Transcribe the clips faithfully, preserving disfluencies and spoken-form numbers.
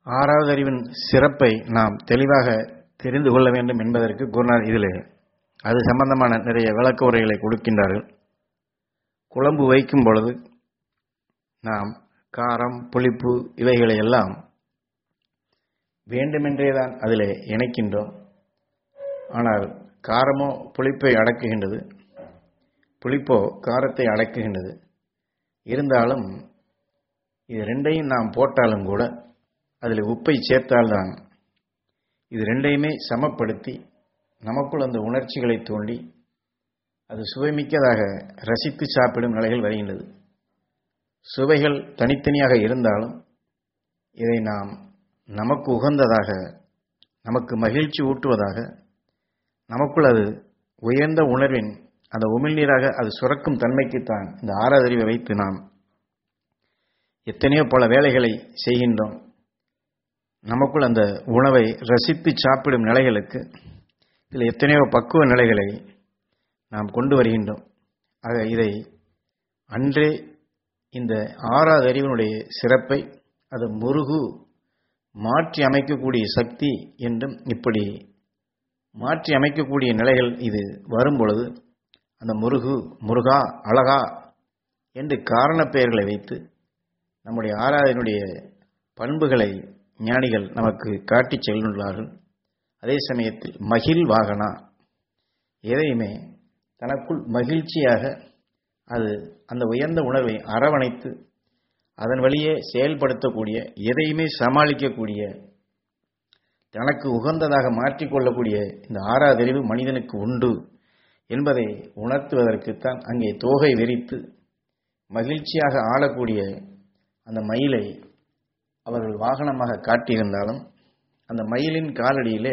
ஆறாவது அறிவின் சிறப்பை நாம் தெளிவாக தெரிந்து கொள்ள வேண்டும் என்பதற்கு குருநாதர் இதிலே அது சம்பந்தமான நிறைய விளக்க உரைகளை கொடுக்கின்றார்கள். குழம்பு வைக்கும் பொழுது நாம் காரம், புளிப்பு இவைகளை எல்லாம் வேண்டுமென்றே தான் அதிலே இணைக்கின்றோம். ஆனால் காரமோ புளிப்பை அடக்குகின்றது, புளிப்போ காரத்தை அடக்குகின்றது. இருந்தாலும் இது ரெண்டையும் நாம் போட்டாலும் கூட அதில் உப்பை சேர்த்தால்தான் இது ரெண்டையுமே சமப்படுத்தி நமக்குள் அந்த உணர்ச்சிகளை தூண்டி அது சுவைமிக்கதாக ரசித்து சாப்பிடும் நிலைகள் வருகின்றது. சுவைகள் தனித்தனியாக இருந்தாலும் இதை நாம் நமக்கு உகந்ததாக, நமக்கு மகிழ்ச்சி ஊட்டுவதாக, நமக்குள் அது உயர்ந்த உணர்வின் அந்த உமிழ்நீராக அது சுரக்கும் தன்மைக்குத்தான் இந்த ஆறாவது அறிவை வைத்து நாம் எத்தனையோ பல வேலைகளை செய்கின்றோம். நமக்குள் அந்த உணவை ரசித்து சாப்பிடும் நிலைகளுக்கு இதில் எத்தனையோ பக்குவ நிலைகளை நாம் கொண்டு வருகின்றோம். ஆக இதை அன்றே இந்த ஆறாவது அறிவினுடைய சிறப்பை அது முருகு மாற்றி அமைக்கக்கூடிய சக்தி என்றும், இப்படி மாற்றி அமைக்கக்கூடிய நிலைகள் இது வரும்பொழுது அந்த முருகு, முருகா, அழகா என்று காரண பெயர்களை வைத்து நம்முடைய ஆறாவதினுடைய பண்புகளை ஞானிகள் நமக்கு காட்டிச் செல்கின்றார்கள். அதே சமயத்தில் மகிழ் வாகனா, எதையுமே தனக்குள் மகிழ்ச்சியாக அது அந்த உயர்ந்த உணர்வை அரவணைத்து அதன் வழியே செயல்படுத்தக்கூடிய, எதையுமே சமாளிக்கக்கூடிய, தனக்கு உகந்ததாக மாற்றிக்கொள்ளக்கூடிய இந்த ஆறாவது அறிவு மனிதனுக்கு உண்டு என்பதை உணர்த்துவதற்குத்தான் அங்கே தோகை விரித்து மகிழ்ச்சியாக ஆளக்கூடிய அந்த மயிலை அவர்கள் வாகனமாக காட்டியிருந்தாலும் அந்த மயிலின் காலடியிலே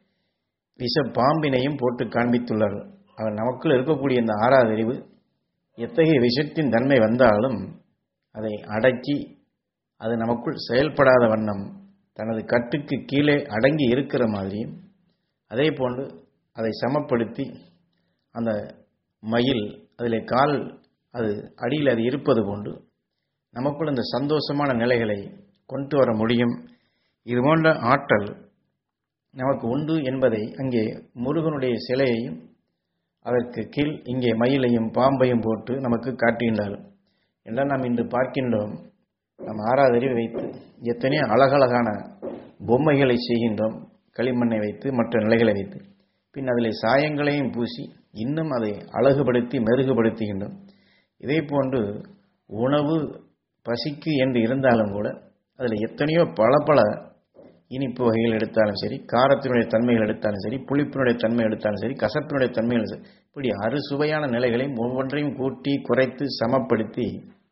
விஷ பாம்பினையும் போட்டு காண்பித்துள்ளார்கள். அவர் நமக்குள் இருக்கக்கூடிய இந்த ஆறாவது அறிவு எத்தகைய விஷத்தின் தன்மை வந்தாலும் அதை அடக்கி அது நமக்குள் செயல்படாத வண்ணம் தனது கட்டுக்கு கீழே அடங்கி இருக்கிற மாதிரியும், அதே போன்று அதை சமப்படுத்தி அந்த மயில் அதிலே கால் அது அடியில் அது இருப்பது போன்று நமக்குள் அந்த சந்தோஷமான நிலைகளை கொண்டு வர முடியும். இது போன்ற ஆற்றல் நமக்கு உண்டு என்பதை அங்கே முருகனுடைய சிலையையும் அதற்கு கீழ் இங்கே மயிலையும் பாம்பையும் போட்டு நமக்கு காட்டுகின்றார். என்றால் நாம் இன்று பார்க்கின்றோம், நம் ஆறாவது அறிவை வைத்து எத்தனையோ அழகழகான பொம்மைகளை செய்கின்றோம், களிமண்ணை வைத்து மற்ற நிலைகளை வைத்து. பின் அதில் சாயங்களையும் பூசி இன்னும் அதை அழகுபடுத்தி மெருகுபடுத்துகின்றோம். இதே போன்று உணவு பசிக்கு என்று இருந்தாலும் கூட அதில் எத்தனையோ பல பல இனிப்பு வகைகள் எடுத்தாலும் சரி, காரத்தினுடைய தன்மைகள் எடுத்தாலும் சரி, புளிப்பினுடைய தன்மை எடுத்தாலும் சரி, கசப்பினுடைய தன்மைகள் சரி, இப்படி அறுசுவையான நிலைகளையும் ஒவ்வொன்றையும் கூட்டி குறைத்து சமப்படுத்தி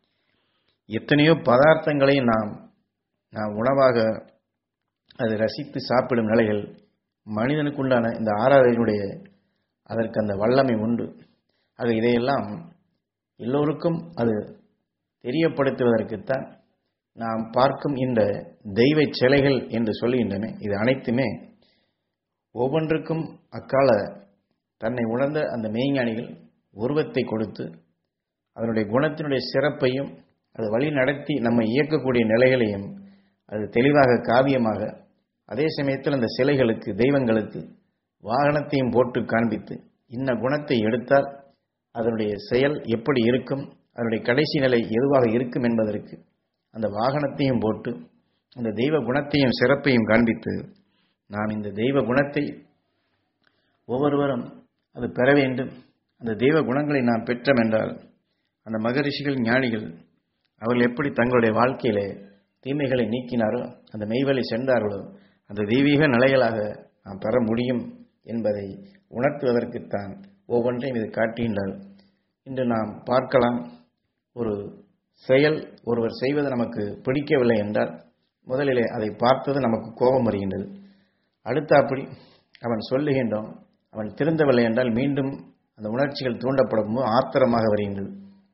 எத்தனையோ பதார்த்தங்களை நாம் நாம் உணவாக அது ரசித்து சாப்பிடும் நிலைகள் மனிதனுக்குண்டான இந்த ஆறாவதினுடைய அதற்கு அந்த வல்லமை உண்டு. ஆக இதையெல்லாம் எல்லோருக்கும் அது தெரியப்படுத்துவதற்குத்தான் நாம் பார்க்கும் இந்த தெய்வ சிலைகள் என்று சொல்லுகின்றன. இது அனைத்துமே ஒவ்வொன்றுக்கும் அக்கால தன்னை உணர்ந்த அந்த மெய்ஞானிகள் உருவத்தை கொடுத்து அதனுடைய குணத்தினுடைய சிறப்பையும் அது வழி நடத்தி நம்மை இயக்கக்கூடிய நிலைகளையும் அது தெளிவாக காவியமாக, அதே சமயத்தில் அந்த சிலைகளுக்கு தெய்வங்களுக்கு வாகனத்தையும் போட்டு காண்பித்து இன்ன குணத்தை எடுத்தால் அதனுடைய செயல் எப்படி இருக்கும், அதனுடைய கடைசி நிலை எதுவாக இருக்கும் என்பதற்கு அந்த வாகனத்தையும் போட்டு அந்த தெய்வ குணத்தையும் சிறப்பையும் காண்பித்து நாம் இந்த தெய்வ குணத்தை ஒவ்வொருவரும் அது பெற வேண்டும். அந்த தெய்வ குணங்களை நாம் பெற்றோம் என்றால் அந்த மகரிஷிகள் ஞானிகள் அவர்கள் எப்படி தங்களுடைய வாழ்க்கையிலே தீமைகளை நீக்கினாரோ, அந்த மெய்வழி சென்றார்களோ, அந்த தெய்வீக நிலைகளாக நாம் பெற முடியும் என்பதை உணர்த்துவதற்குத்தான் ஒவ்வொன்றையும் இது காட்டுகின்றார். இன்று நாம் பார்க்கலாம், ஒரு செயல் ஒருவர் செய்வது நமக்கு பிடிக்கவில்லை என்றால் முதலிலே அதை பார்த்தது நமக்கு கோபம் வருகின்றது. அடுத்த அப்படி அவன் சொல்லுகின்றோம், அவன் திருந்தவில்லை என்றால் மீண்டும் அந்த உணர்ச்சிகள் தூண்டப்படும் போது ஆத்திரமாக வருகின்றது.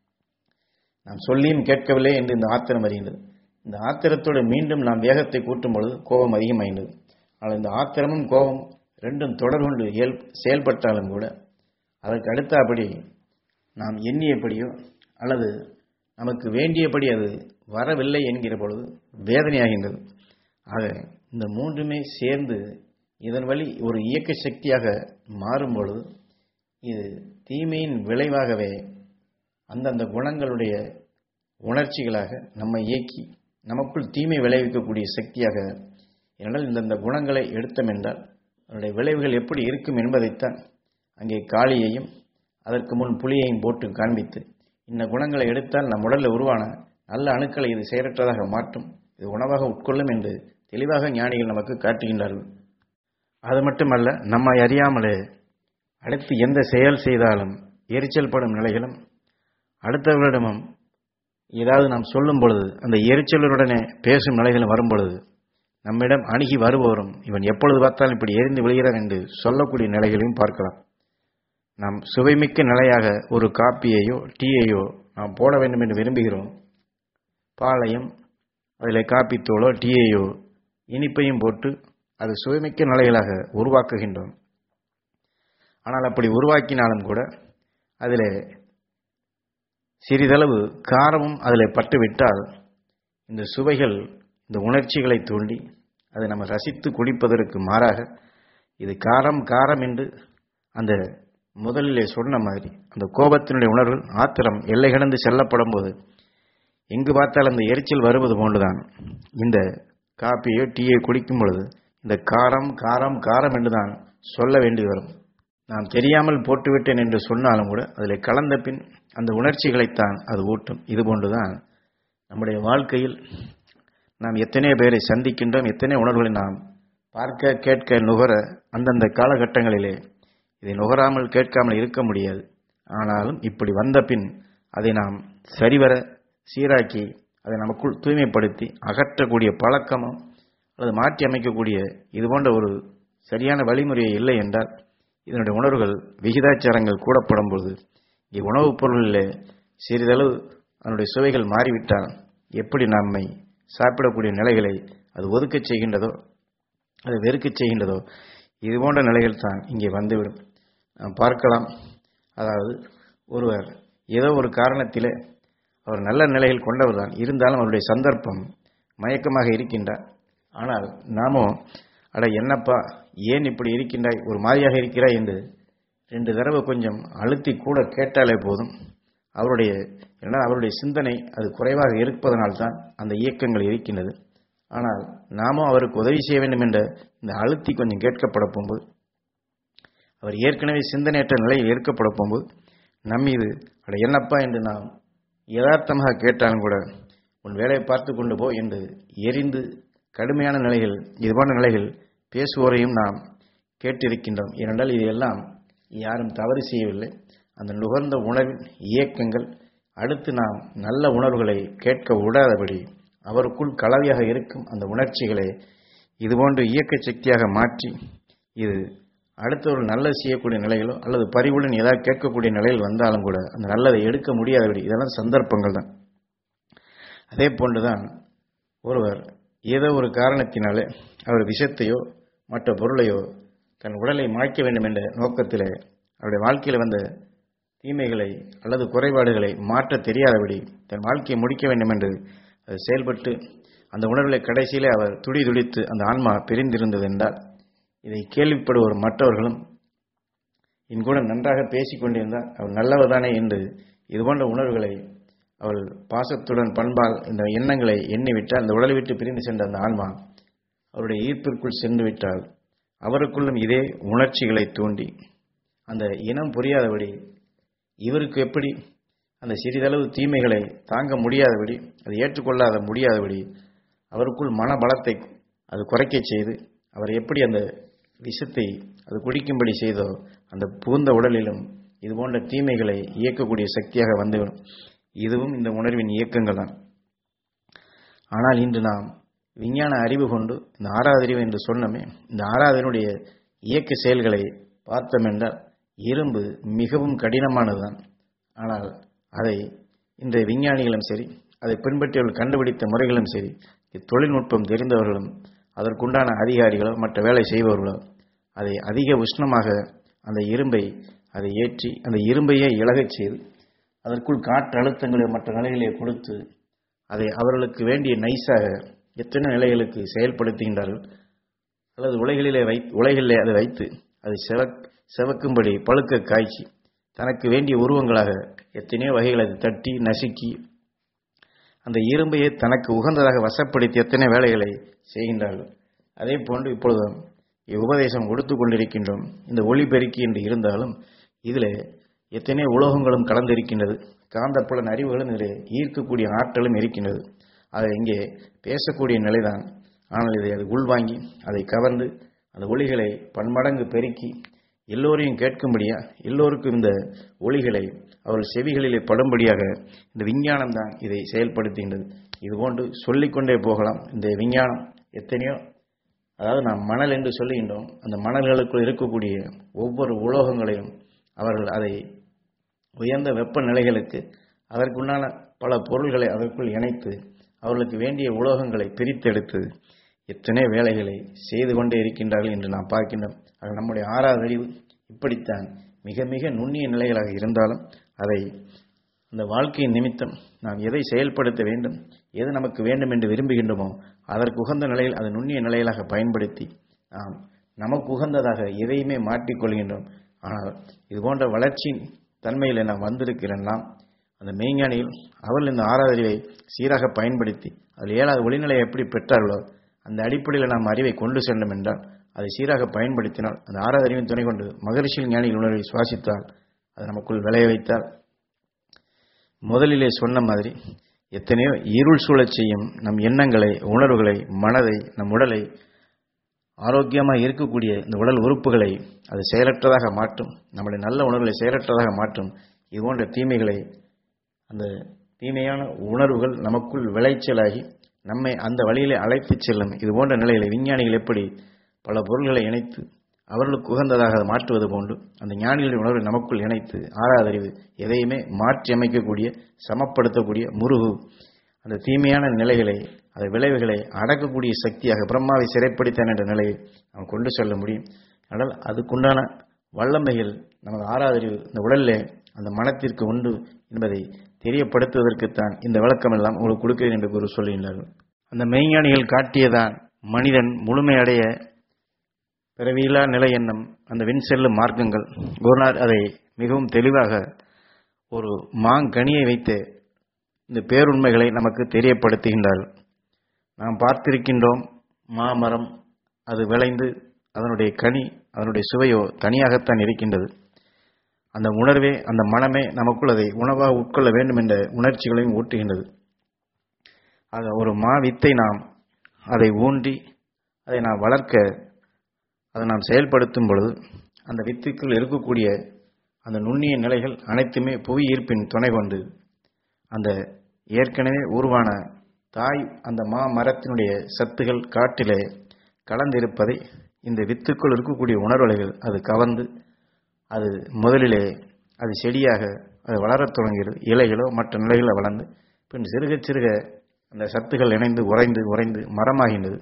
நாம் சொல்லியும் கேட்கவில்லை என்று இந்த ஆத்திரம் வருகின்றது. இந்த ஆத்திரத்தோடு மீண்டும் நாம் வேகத்தை கூட்டும் பொழுது கோபம் அதிகமாகின்றது. ஆனால் இந்த ஆத்திரமும் கோபம் ரெண்டும் தொடர்கொண்டு செயல்பட்டாலும் கூட அதற்கு அடுத்தபடி நாம் எண்ணியபடியோ அல்லது நமக்கு வேண்டியபடி அது வரவில்லை என்கிற பொழுது வேதனையாகின்றது. ஆக இந்த மூன்றுமே சேர்ந்து இதன் வழி ஒரு இயக்க சக்தியாக மாறும் பொழுது இது தீமையின் விளைவாகவே அந்தந்த குணங்களுடைய உணர்ச்சிகளாக நம்மை இயக்கி நமக்குள் தீமை விளைவிக்கக்கூடிய சக்தியாக, ஏனென்றால் இந்தந்த குணங்களை எடுத்தோம் என்றால் அதனுடைய விளைவுகள் எப்படி இருக்கும் என்பதைத்தான் அங்கே காளியையும் அதற்கு முன் புலியையும் போட்டு காண்பித்து, இந்த குணங்களை எடுத்தால் நம் உடலில் உருவான நல்ல அணுக்களை இது செயலற்றதாக மாற்றும், இது உணவாக உட்கொள்ளும் என்று தெளிவாக ஞானிகள் நமக்கு காட்டுகின்றார்கள். அது மட்டுமல்ல, நம்மை அறியாமலே அடுத்து எந்த செயல் செய்தாலும் எரிச்சல் படும் நிலைகளும், அடுத்தவர்களிடமும் ஏதாவது நாம் சொல்லும் பொழுது அந்த எரிச்சலுடனே பேசும் நிலைகளும் வரும் பொழுது நம்மிடம் அணுகி வருபவரும் இவன் எப்பொழுது பார்த்தாலும் இப்படி எரிந்து விழுகிறான் என்று சொல்லக்கூடிய நிலைகளையும் பார்க்கலாம். நாம் சுவைமிக்க நிலையாக ஒரு காப்பியையோ டீயையோ நாம் போட வேண்டும் என்று விரும்புகிறோம். பாலையும் அதில் காப்பித்தூளோ டீயையோ இனிப்பையும் போட்டு அது சுவைமிக்க நிலைகளாக உருவாக்குகின்றோம். ஆனால் அப்படி உருவாக்கினாலும் கூட அதில் சிறிதளவு காரமும் அதில் பட்டுவிட்டால் இந்த சுவைகள் இந்த உணர்ச்சிகளை தூண்டி அதை நம்ம ரசித்து குடிப்பதற்கு மாறாக இது காரம் காரம் என்று அந்த முதலிலே சொன்ன மாதிரி அந்த கோபத்தினுடைய உணர்வு ஆத்திரம் எல்லை கடந்து செல்லப்படும் போது எங்கு பார்த்தால் அந்த எரிச்சல் வருவது போன்றுதான் இந்த காப்பியோ டீயை குடிக்கும் பொழுது இந்த காரம் காரம் காரம் என்றுதான் சொல்ல வேண்டி வரும். நாம் தெரியாமல் போட்டுவிட்டேன் என்று சொன்னாலும் கூட அதில் கலந்த பின் அந்த உணர்ச்சிகளைத்தான் அது ஊட்டும். இது போன்றுதான் நம்முடைய வாழ்க்கையில் நாம் எத்தனையோ பேரை சந்திக்கின்றோம், எத்தனை உணர்வுகளை நாம் பார்க்க கேட்க நுகர அந்தந்த காலகட்டங்களிலே இதை நுகராமல் கேட்காமல் இருக்க முடியாது. ஆனாலும் இப்படி வந்த பின் அதை நாம் சரிவர சீராக்கி அதை நமக்குள் தூய்மைப்படுத்தி அகற்றக்கூடிய பழக்கமும் அல்லது மாற்றி அமைக்கக்கூடிய இது போன்ற ஒரு சரியான வழிமுறையை இல்லை என்றால் இதனுடைய உணர்வுகள் விகிதாச்சாரங்கள் கூடப்படும் பொழுது இங்கே உணவுப் பொருளில் சிறிதளவு அதனுடைய சுவைகள் மாறிவிட்டால் எப்படி நம்மை சாப்பிடக்கூடிய நிலைகளை அது ஒதுக்கச் செய்கின்றதோ அதை வெறுக்கச் செய்கின்றதோ இது போன்ற நிலைகள் தான் இங்கே வந்துவிடும். நாம் பார்க்கலாம். அதாவது ஒருவர் ஏதோ ஒரு காரணத்திலே அவர் நல்ல நிலையில் கொண்டவர் தான், இருந்தாலும் அவருடைய சந்தர்ப்பம் மயக்கமாக இருக்கின்றார். ஆனால் நாமோ அட என்னப்பா ஏன் இப்படி இருக்கின்றாய், ஒரு மாதிரியாக இருக்கிறாய் என்று ரெண்டு தடவை கொஞ்சம் அழுத்தி கூட கேட்டாலே போதும். அவருடைய ஏன்னா அவருடைய சிந்தனை அது குறைவாக இருப்பதனால்தான் அந்த இயக்கங்கள் இருக்கின்றது. ஆனால் நாமும் அவருக்கு உதவி செய்ய வேண்டும் என்ற இந்த அழுத்தி கொஞ்சம் கேட்கப்பட போகும்போது அவர் ஏற்கனவே சிந்தனையற்ற நிலையில் ஏற்கப்பட போகும்போது நம் இது அட என்னப்பா என்று நாம் யதார்த்தமாக கேட்டாலும் கூட உன் வேலையை பார்த்து கொண்டு போ என்று எரிந்து கடுமையான நிலைகள் இதுபோன்ற நிலைகள் பேசுவோரையும் நாம் கேட்டிருக்கின்றோம். ஏனென்றால் இதையெல்லாம் யாரும் தவறு செய்யவில்லை. அந்த நுகர்ந்த உணர்வின் இயக்கங்கள் அடுத்து நாம் நல்ல உணர்வுகளை கேட்க விடாதபடி அவருக்குள் கலவையாக இருக்கும் அந்த உணர்ச்சிகளை இதுபோன்று இயக்க சக்தியாக மாற்றி இது அடுத்த ஒரு நல்லது செய்யக்கூடிய நிலைகளோ அல்லது பரிவுடன் ஏதாவது கேட்கக்கூடிய நிலையில் வந்தாலும் கூட அந்த நல்லதை எடுக்க முடியாதபடி இதெல்லாம் சந்தர்ப்பங்கள் தான். அதே போன்றுதான் ஒருவர் ஏதோ ஒரு காரணத்தினாலே அவர் விஷத்தையோ மற்ற பொருளையோ தன் உடலை மாய்க்க வேண்டும் என்ற நோக்கத்தில் அவருடைய வாழ்க்கையில் வந்த தீமைகளை அல்லது குறைபாடுகளை மாற்ற தெரியாதபடி தன் வாழ்க்கையை முடிக்க வேண்டும் என்று அது செயல்பட்டு அந்த உணர்வுகளை கடைசியிலே அவர் துடி துடித்து அந்த ஆன்மா பிரிந்திருந்தது என்றால் இதை கேள்விப்படுவோர் மற்றவர்களும் என் கூட நன்றாக பேசிக் கொண்டிருந்தால் அவர் நல்லவர்தானே என்று இதுபோன்ற உணர்வுகளை அவள் பாசத்துடன் பண்பால் இந்த எண்ணங்களை எண்ணிவிட்டால் அந்த உடலை விட்டு பிரிந்து சென்ற அந்த ஆன்மா அவருடைய ஈர்ப்பிற்குள் சென்று விட்டால் அவருக்குள்ளும் இதே உணர்ச்சிகளை தூண்டி அந்த இனம் புரியாதபடி இவருக்கு எப்படி அந்த சிறிதளவு தீமைகளை தாங்க முடியாதபடி அதை ஏற்றுக்கொள்ளாத முடியாதபடி அவருக்குள் மனபலத்தை அது குறைக்க செய்து அவர் எப்படி அந்த விஷத்தை அது குடிக்கும்படி செய்தோ அந்த புகுந்த உடலிலும் இது போன்ற தீமைகளை இயக்கக்கூடிய சக்தியாக வந்துவிடும். இதுவும் இந்த உணர்வின் இயக்கங்கள் தான். ஆனால் இன்று நாம் விஞ்ஞான அறிவு கொண்டு இந்த ஆறாவது அறிவு என்று சொன்னமே, இந்த ஆறாவதினுடைய இயக்க செயல்களை பார்த்தோம் என்றால் இரும்பு மிகவும் கடினமானதுதான். ஆனால் அதை இன்றைய விஞ்ஞானிகளும் சரி, அதை பின்பற்றியவர்கள் கண்டுபிடித்த முறைகளும் சரி, தொழில்நுட்பம் தெரிந்தவர்களும் அதற்குண்டான அதிகாரிகளோ மற்ற வேலை செய்பவர்களோ அதை அதிக உஷ்ணமாக அந்த இரும்பை அதை ஏற்றி அந்த இரும்பையே இலகச் செய்து அதற்குள் காற்று அழுத்தங்களை மற்ற நிலைகளை கொடுத்து அதை அவர்களுக்கு வேண்டிய நைஸாக எத்தனை நிலைகளுக்கு செயல்படுத்துகின்றார்கள். அல்லது உலகிலே வை உலகிலே அதை வைத்து அதை செவக் செவக்கும்படி பழுக்க காய்ச்சி தனக்கு வேண்டிய உருவங்களாக எத்தனையோ வகைகளை அதை தட்டி நசுக்கி அந்த இரும்பையே தனக்கு உகந்ததாக வசப்படுத்தி எத்தனை வேலைகளை செய்கின்றார்கள். அதே போன்று இப்பொழுதும் உபதேசம் கொடுத்து கொண்டிருக்கின்றோம். இந்த ஒளிபெருக்கி என்று இருந்தாலும் இதில் எத்தனை உலோகங்களும் கலந்திருக்கின்றது. காந்தப்புலன் அறிவுகளும் இதில் ஈர்க்கக்கூடிய ஆற்றலும் இருக்கின்றது. அதை இங்கே பேசக்கூடிய நிலைதான். ஆனால் இதை அது உள்வாங்கி அதை கவர்ந்து அந்த ஒளிகளை பன்மடங்கு பெருக்கி எல்லோரையும் கேட்கும்படியா எல்லோருக்கும் இந்த ஒளிகளை அவர்கள் செவிகளிலே படும்படியாக இந்த விஞ்ஞானம் தான் இதை செயல்படுத்துகின்றது. இதுபோன்று சொல்லிக்கொண்டே போகலாம். இந்த விஞ்ஞானம் எத்தனையோ, அதாவது நாம் மணல் என்று சொல்லுகின்றோம். அந்த மணல்களுக்குள் இருக்கக்கூடிய ஒவ்வொரு உலோகங்களையும் அவர்கள் அதை உயர்ந்த வெப்பநிலைகளுக்கு அதற்குண்டான பல பொருள்களை அதற்குள் இணைத்து அவர்களுக்கு வேண்டிய உலோகங்களை பிரித்தெடுத்து எத்தனை வேலைகளை செய்து கொண்டே இருக்கின்றார்கள் என்று நாம் பார்க்கின்றோம். அது நம்முடைய ஆறாவது அறிவு இப்படித்தான் மிக மிக நுண்ணிய நிலைகளாக இருந்தாலும் அதை அந்த வாழ்க்கையின் நிமித்தம் நாம் எதை செயல்படுத்த வேண்டும், எது நமக்கு வேண்டும் என்று விரும்புகின்றோமோ அதற்கு உகந்த நிலையில் அது நுண்ணிய நிலைகளாக பயன்படுத்தி நாம் நமக்கு உகந்ததாக எதையுமே மாற்றிக்கொள்கின்றோம். ஆனால் இது போன்ற வளர்ச்சியின் தன்மையில் நாம் வந்திருக்கிறோம். நாம் அந்த மெய்ஞானிகள் அவர்கள் இந்த ஆறாவது அறிவை சீராக பயன்படுத்தி அதில் ஏழாவது ஒளிநிலையை எப்படி பெற்றார்களோ அந்த அடிப்படையில் நாம் அறிவை கொண்டு சென்றோம் என்றால் அதை சீராக பயன்படுத்தினால் அந்த ஆறாவது அறிவின் துணை கொண்டு மகரிஷியில் ஞானிகள் உணர்வை சுவாசித்தால் அது நமக்குள் விளைய வைத்தால் முதலிலே சொன்ன மாதிரி எத்தனையோ இருள் சூழச் செய்யும் நம் எண்ணங்களை, உணர்வுகளை, மனதை, நம் உடலை ஆரோக்கியமாக இருக்கக்கூடிய இந்த உடல் உறுப்புகளை அது செயலற்றதாக மாற்றும். நம்முடைய நல்ல உணர்வுகளை செயலற்றதாக மாற்றும். இது போன்ற தீமைகளை, அந்த தீமையான உணர்வுகள் நமக்குள் விளைச்சலாகி நம்மை அந்த வழியிலே அழைத்து செல்லும். இது போன்ற நிலையில விஞ்ஞானிகள் எப்படி பல பொருள்களை இணைத்து அவர்களுக்கு உகந்ததாக மாற்றுவது போன்று அந்த ஞானிகளின் உணர்வை நமக்குள் இணைத்து ஆறாவது அறிவு எதையுமே மாற்றி அமைக்கக்கூடிய, சமப்படுத்தக்கூடிய, முருகு அந்த தீமையான நிலைகளை, அந்த விளைவுகளை அடக்கக்கூடிய சக்தியாக பிரம்மாவை சிறைப்படுத்தான் என்ற நிலையை நாம் கொண்டு செல்ல முடியும். ஆனால் அதுக்குண்டான வல்லமைகள் நமது ஆறாவது அறிவு இந்த உடலிலே அந்த மனத்திற்கு உண்டு என்பதை தெரியப்படுத்துவதற்குத்தான் இந்த விளக்கம் எல்லாம் உங்களுக்கு கொடுக்கிறேன் என்று குரு சொல்லுகின்றார்கள். அந்த மெய்ஞானிகள் காட்டியதான் மனிதன் முழுமையடைய பிறவியில்லா நிலை என்னும் அந்த விண் செல்லும் மார்க்கங்கள். குருநார் அதை மிகவும் தெளிவாக ஒரு மாங்கனியை வைத்து இந்த பேருண்மைகளை நமக்கு தெரியப்படுத்துகின்றார்கள். நாம் பார்த்திருக்கின்றோம், மாமரம் அது விளைந்து அதனுடைய கனி, அதனுடைய சுவையோ தனியாகத்தான் இருக்கின்றது. அந்த உணர்வே, அந்த மனமே நமக்குள் அதை உணவாக உட்கொள்ள வேண்டும் என்ற உணர்ச்சிகளையும் ஊட்டுகின்றது. ஆக ஒரு மா வித்தை நாம் அதை ஊன்றி அதை நாம் வளர்க்க, அதை நாம் செயல்படுத்தும் பொழுது அந்த வித்துக்குள் இருக்கக்கூடிய அந்த நுண்ணிய நிலைகள் அனைத்துமே புவி ஈர்ப்பின் துணை கொண்டு அந்த ஏற்கனவே உருவான தாய் அந்த மா மரத்தினுடைய சத்துகள் காட்டிலே கலந்திருப்பதை இந்த வித்துக்குள் இருக்கக்கூடிய உணர்வலைகள் அது கவர்ந்து அது முதலிலே அது செடியாக அது வளரத் தொடங்குகிறது. இலைகளோ மற்ற நிலைகளோ வளர்ந்து பின் சிறுக சிறுக அந்த சத்துகள் இணைந்து உறைந்து உறைந்து மரமாகின்றது.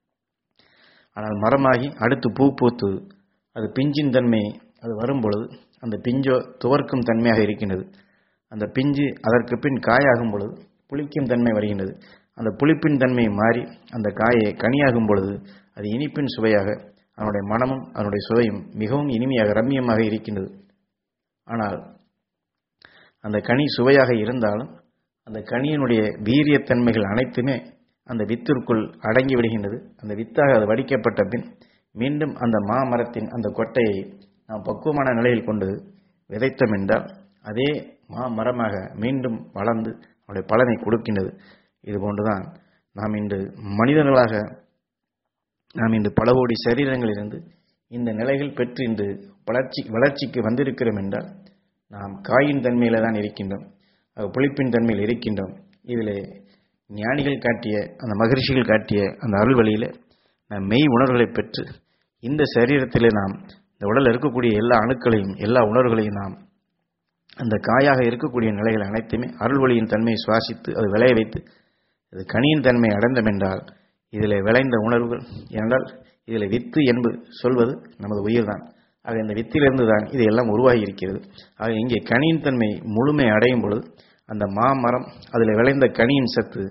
ஆனால் மரமாகி அடுத்து பூ பூத்து அது பிஞ்சின் தன்மை அது வரும்பொழுது அந்த பிஞ்சோ துவர்க்கும் தன்மையாக இருக்கின்றது. அந்த பிஞ்சு அதற்கு பின் காயாகும் பொழுது புளிக்கும் தன்மை வருகின்றது. அந்த புளிப்பின் தன்மை மாறி அந்த காயை கனியாகும் பொழுது அது இனிப்பின் சுவையாக, அதனுடைய மனமும் அதனுடைய சுவையும் மிகவும் இனிமையாக ரம்மியமாக இருக்கின்றது. ஆனால் அந்த கனி சுவையாக இருந்தாலும் அந்த கனியினுடைய வீரியத்தன்மைகள் அனைத்துமே அந்த வித்திற்குள் அடங்கி விடுகின்றது. அந்த வித்தாக அது வடிக்கப்பட்ட பின் மீண்டும் அந்த மாமரத்தின் அந்த கொட்டையை நாம் பக்குவமான நிலையில் கொண்டு விதைத்தோம் என்றால் அதே மாமரமாக மீண்டும் வளர்ந்து அவருடைய பலனை கொடுக்கின்றது. இது போன்றுதான் நாம் இன்று மனிதர்களாக நாம் இன்று பல கோடி சரீரங்களிலிருந்து இந்த நிலைகள் பெற்று இன்று வளர்ச்சி வளர்ச்சிக்கு வந்திருக்கிறோம் என்றால் நாம் காயின் தன்மையில தான் இருக்கின்றோம், புளிப்பின் தன்மையில் இருக்கின்றோம். இதில் ஞானிகள் காட்டிய அந்த மகரிஷிகள் காட்டிய அந்த அருள் வழியில் நாம் மெய் உணர்வுகளை பெற்று இந்த சரீரத்திலே நாம் இந்த உடலில் இருக்கக்கூடிய எல்லா அணுக்களையும் எல்லா உணர்வுகளையும் நாம் அந்த காயாக இருக்கக்கூடிய நிலைகள் அனைத்துமே அருள் வழியின் தன்மையை சுவாசித்து அது விளைய வைத்து அது கனியின் தன்மை அடைந்தோம் என்றால் இதில் விளைந்த உணர்வுகள் என்றால் இதில் வித்து என்பது சொல்வது நமது உயிர் தான். ஆக இந்த வித்திலிருந்து தான் இது எல்லாம் உருவாகி இருக்கிறது. ஆக இங்கே கனியின் தன்மை முழுமை அடையும் பொழுது அந்த மாமரம் அதில் விளைந்த கனியின் சத்து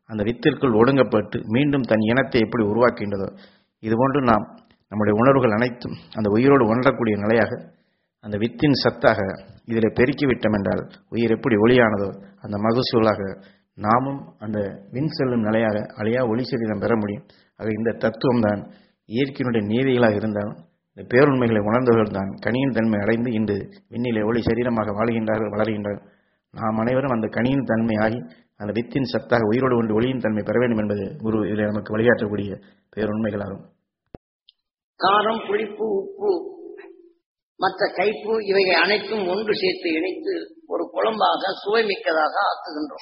அந்த வித்திற்குள் ஒடுங்கப்பட்டு மீண்டும் தன் இனத்தை எப்படி உருவாக்கின்றதோ இதுபோன்று நாம் நம்முடைய உணர்வுகள் அனைத்தும் அந்த உயிரோடு ஒன்றக்கூடிய நிலையாக அந்த வித்தின் சத்தாக இதில் பெருக்கிவிட்டோம் என்றால் உயிர் எப்படி ஒளியானதோ அந்த மகசூலாக நாமும் அந்த விண் செல்லும் நிலையாக அழியா ஒளி சரீரம் பெற முடியும். ஆக இந்த தத்துவம் தான் இயற்கையினுடைய நீதிகளாக இருந்தாலும் இந்த பேருண்மைகளை உணர்ந்தவர்கள் தான் கனியின் தன்மை அடைந்து இன்று விண்ணிலே ஒளி சரீரமாக வாழ்கின்றார்கள், வளர்கின்றார்கள். நாம் அனைவரும் அந்த கனியின் தன்மை ஆகி அந்த வித்தின் சத்தாக உயிரோடு ஒன்று ஒளியின் தன்மை பெற வேண்டும் என்பது குரு இதில் நமக்கு வழிகாட்டக்கூடிய பேருண்மைகளாகும். காரம், புளிப்பு, உப்பு, மற்ற கைப்பு இவைகளை அனைத்தும் ஒன்று சேர்த்து இணைத்து ஒரு குழம்பாக சுவைமிக்கதாக ஆக்குகின்றோம்.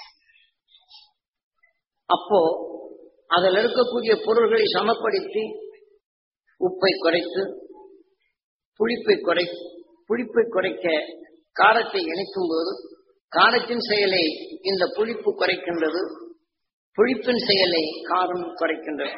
அப்போ அதில் இருக்கக்கூடிய பொருள்களை சமப்படுத்தி உப்பை குறைத்து புளிப்பை குறை புளிப்பை குறைக்க காரத்தை இணைக்கும் போது காரத்தின் செயலை இந்த புளிப்பு குறைக்கின்றது, புளிப்பின் செயலை காரம் குறைக்கின்றது.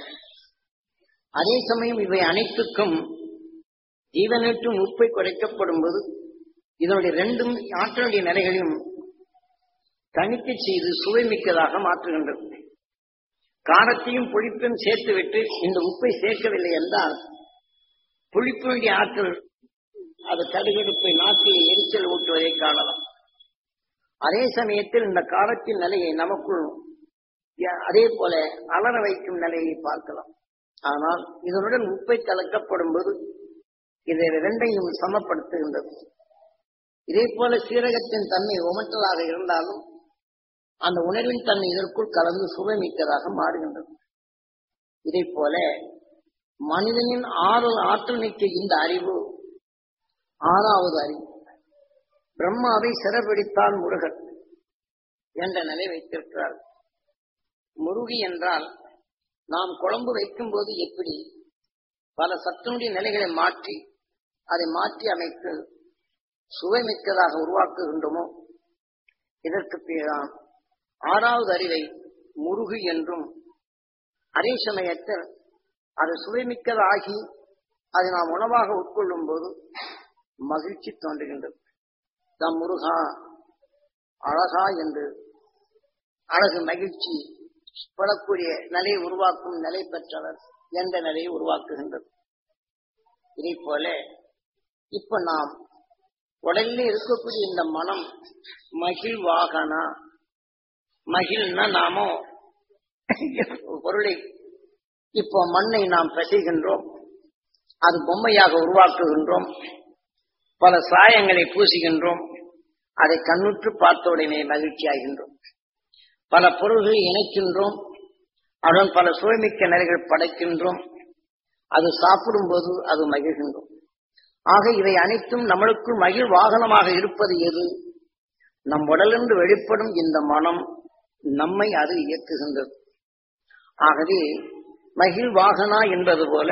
அதே சமயம் இவை அனைத்துக்கும் ஜீவனேற்றும் உப்பை குறைக்கப்படும் போது இதனுடைய ரெண்டும் ஆற்றலுடைய நிலைகளையும் தணிக்கை செய்து சுவைமிக்கதாக மாற்றுகின்றது. காரத்தையும் புளிப்பையும் சேர்த்துவிட்டு இந்த உப்பை சேர்க்கவில்லை என்றால் புளிப்பினுடைய ஆற்றல் அது கடுகடுப்பை நாக்கில் எரிச்சல் ஊட்டுவதை காணலாம். அதே சமயத்தில் இந்த காரத்தின் நிலையை நமக்குள் அதே போல அலற வைக்கும் நிலையை பார்க்கலாம். ஆனால் இதனுடன் உப்பை கலக்கப்படும் போது இதை இரண்டையும் சமப்படுத்துகின்றது. இதே போல சீரகத்தின் தன்மை உமட்டலாக இருந்தாலும் அந்த உணர்வின் தன்மை இதற்குள் கலந்து சுவைமிக்கதாக மாறுகின்றது. இதே போல மனிதனின் ஆறு ஆற்றல் மிக்க இந்த அறிவு ஆறாவது அறிவு. பிரம்மாவை சிறப்பிடித்தான் முருகன் என்ற நிலை வைத்திருக்கிறார். முருகி என்றால் நாம் குழம்பு வைக்கும் போது எப்படி பல சத்துடைய நிலைகளை மாற்றி அதை மாற்றி அமைத்து சுவைமிக்கதாக உருவாக்குகின்றோமோ இதற்கு பேர்தான் ஆறாவது அறிவை முருகு என்றும், அதே சமயத்தில் அது சுவைமிக்கதாகி அதை நாம் உணவாக உட்கொள்ளும் போது மகிழ்ச்சி தோன்றுகின்றது. தம் முருகா அழகா என்று அழகு மகிழ்ச்சி படக்கூடிய நிலையை உருவாக்கும் நிலை பெற்றவர் என்ற நிலையை உருவாக்குகின்றது. இதே போல இப்ப நாம் உடலில் இருக்கக்கூடிய இந்த மனம் மகிழ்வாகனா, மகிழ்னா நாமோ பொருளை இப்போ மண்ணை நாம் பிசைகின்றோம், அது பொம்மையாக உருவாக்குகின்றோம், பல சாயங்களை பூசுகின்றோம், அதை கண்ணுற்று பார்த்த உடனே மகிழ்ச்சி ஆகின்றோம். பல பொருள்களை இணைக்கின்றோம், அதன் பல சுவைமிக்க நிலைகள் படைக்கின்றோம், அது சாப்பிடும் போது அது மகிழ்கின்றோம். ஆக இவை அனைத்தும் நம்மளுக்குள் மகிழ் வாகனமாக இருப்பது எது? நம் உடலிருந்து வெளிப்படும் இந்த மனம் நம்மை அது இயக்குகின்றது. ஆகவே மகிழ் வாகனா என்பது போல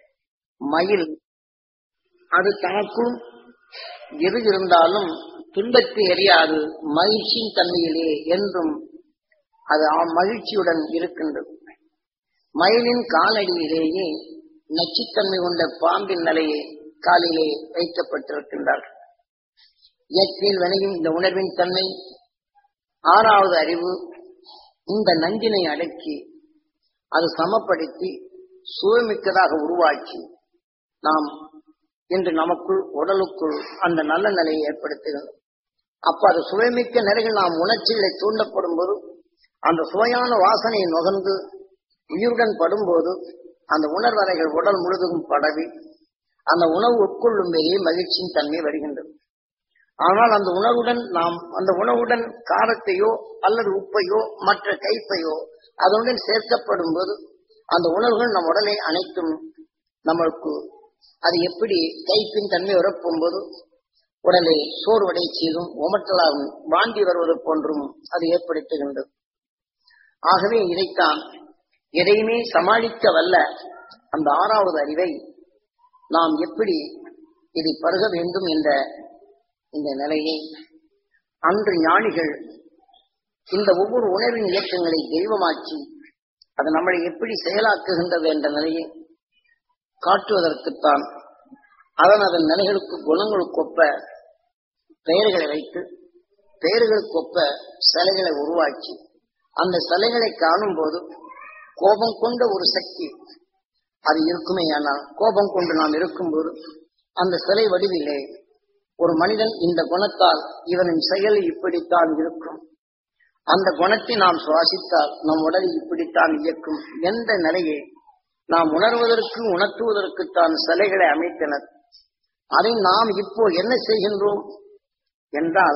மயில் அது தனக்கும் எது இருந்தாலும் துன்பத்தை எறியாது மகிழ்ச்சியின் தன்மையிலே என்றும் அது மகிழ்ச்சியுடன் இருக்கின்றது. மயிலின் காலடியிலேயே நச்சுத்தன்மை கொண்ட பாம்பின் நிலையை காலிலே வைக்கப்பட்டிருக்கின்றார்கள். இயற்கையில் விளையும் இந்த உணர்வின் தன்மை ஆறாவது அறிவு இந்த நஞ்சினை அடக்கி அது சமப்படுத்தி சுவைமிக்கதாக உருவாக்கி நாம் இன்று நமக்குள் உடலுக்குள் அந்த நல்ல நிலையை ஏற்படுத்துகிறது. அப்ப அது சுவைமிக்க நிலைகள் நாம் உணர்ச்சிகளை தூண்டப்படும் போது அந்த சுவையான வாசனையை நுகர்ந்து உயிருடன் படும்போது அந்த உணர்வறைகள் உடல் முழுவதும் படவி அந்த உணவு உட்கொள்ளும் போதே மகிழ்ச்சியின் தன்மை வருகின்றது. ஆனால் அந்த உணவுடன் நாம் அந்த உணவுடன் காரத்தையோ அல்லது உப்பையோ மற்ற கைப்பையோ அதனுடன் சேர்க்கப்படும் போது அந்த உணவுகள் நம் உடலை அனைத்தும் நம்மளுக்கு அது எப்படி கைப்பின் தன்மை உறப்பும் போது உடலை சோர்வடை செய்தும் உமட்டலாகவும் வாந்தி வருவது போன்றும் அது ஏற்படுத்துகின்றது. ஆகவே இதைத்தான் எதையுமே சமாளிக்க வல்ல அந்த ஆறாவது அறிவை நாம் எப்படி இதை பருக வேண்டும் என்ற இந்த நிலையை அன்று ஞானிகள் இந்த ஒவ்வொரு உணர்வின் இயக்கங்களை தெய்வமாக்கி அது நம்மளை எப்படி செயலாக்குகின்றது என்ற நிலையை காட்டுவதற்குத்தான் அதன் அதன் நிலைகளுக்கு குணங்களுக்கொப்ப பெயர்களை வைத்து பெயர்களுக்கொப்ப சிலைகளை உருவாக்கி அந்த சிலைகளை காணும் போது கோபம் கொண்ட ஒரு சக்தி அது இருக்குமே. ஆனால் கோபம் கொண்டு நாம் இருக்கும்போது அந்த சிலை வடிவிலே ஒரு மனிதன் இந்த குணத்தால் இவனின் செயல் இப்படித்தான் இருக்கும், அந்த குணத்தை நாம் சுவாசித்தால் நம் உடலில் இப்படித்தான் இயக்கும் என்ற நிலையை நாம் உணர்வதற்கு உணர்த்துவதற்குத்தான் சிலைகளை அமைத்தனர். அதை நாம் இப்போ என்ன செய்கின்றோம் என்றால்,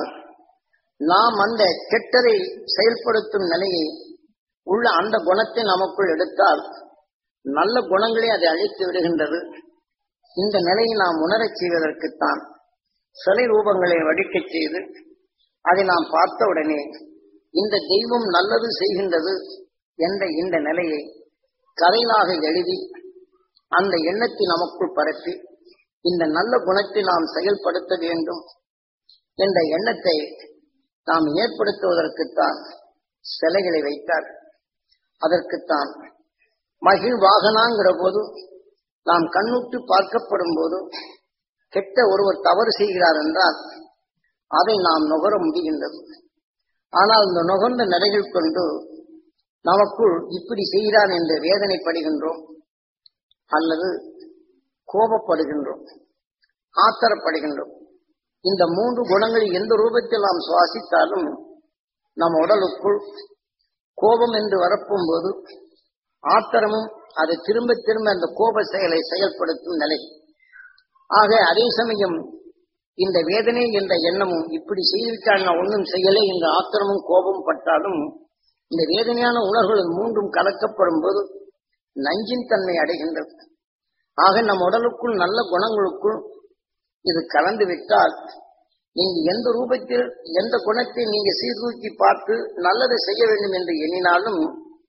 நாம் அந்த கெட்டதை செயல்படுத்தும் நிலையை உள்ள அந்த குணத்தை நமக்குள் எடுத்தால் நல்ல குணங்களே அதை அழித்து விடுகின்றது. இந்த நிலையை நாம் உணரச் செய்வதற்குத்தான் சிலை ரூபங்களை வடிக்கச் செய்து அதை நாம் பார்த்தவுடனே இந்த தெய்வம் நல்லது செய்கின்றது என்ற இந்த நிலையை கதையாக எழுதி அந்த எண்ணத்தை நமக்குள் பரப்பி இந்த நல்ல குணத்தை நாம் செயல்படுத்த வேண்டும் என்ற எண்ணத்தை நாம் ஏற்படுத்துவதற்குத்தான் சிலைகளை வைத்தார். அதற்குத்தான் மகிழ் வாகனாங்கிற போது நாம் கண்ணுற்று பார்க்கப்படும் போது கெட்ட ஒருவர் தவறு செய்கிறார் என்றால் அதை நாம் நுகர முடிகின்றது. ஆனால் இந்த நுகர்ந்த நிலைகள் கொண்டு நமக்குள் இப்படி செய்கிறான் என்று வேதனைப்படுகின்றோம், அல்லது கோபப்படுகின்றோம், ஆத்திரப்படுகின்றோம். இந்த மூன்று குணங்களில் எந்த ரூபத்தில் நாம் சுவாசித்தாலும் நம் உடலுக்குள் கோபம் என்று வரப்பும் போது ஆத்திரமும் அது திரும்ப திரும்ப அந்த கோப செயலை செயல்படுத்தும் நிலை. ஆக அதே சமயம் இந்த வேதனை என்ற எண்ணமும் இப்படி செய்திருக்கால் நான் ஒன்றும் செய்யலை என்ற ஆத்திரமும் கோபம் பட்டாலும் இந்த வேதனையான உணர்வுகள் மூன்றும் கலக்கப்படும் போது நஞ்சின் தன்மை அடைகின்றது. ஆக நம் உடலுக்குள் நல்ல குணங்களுக்குள் இது கலந்து விட்டால் நீங்க எந்த ரூபத்தில் எந்த குணத்தை நீங்க சீர்தூக்கி பார்த்து நல்லதை செய்ய வேண்டும் என்று எண்ணினாலும்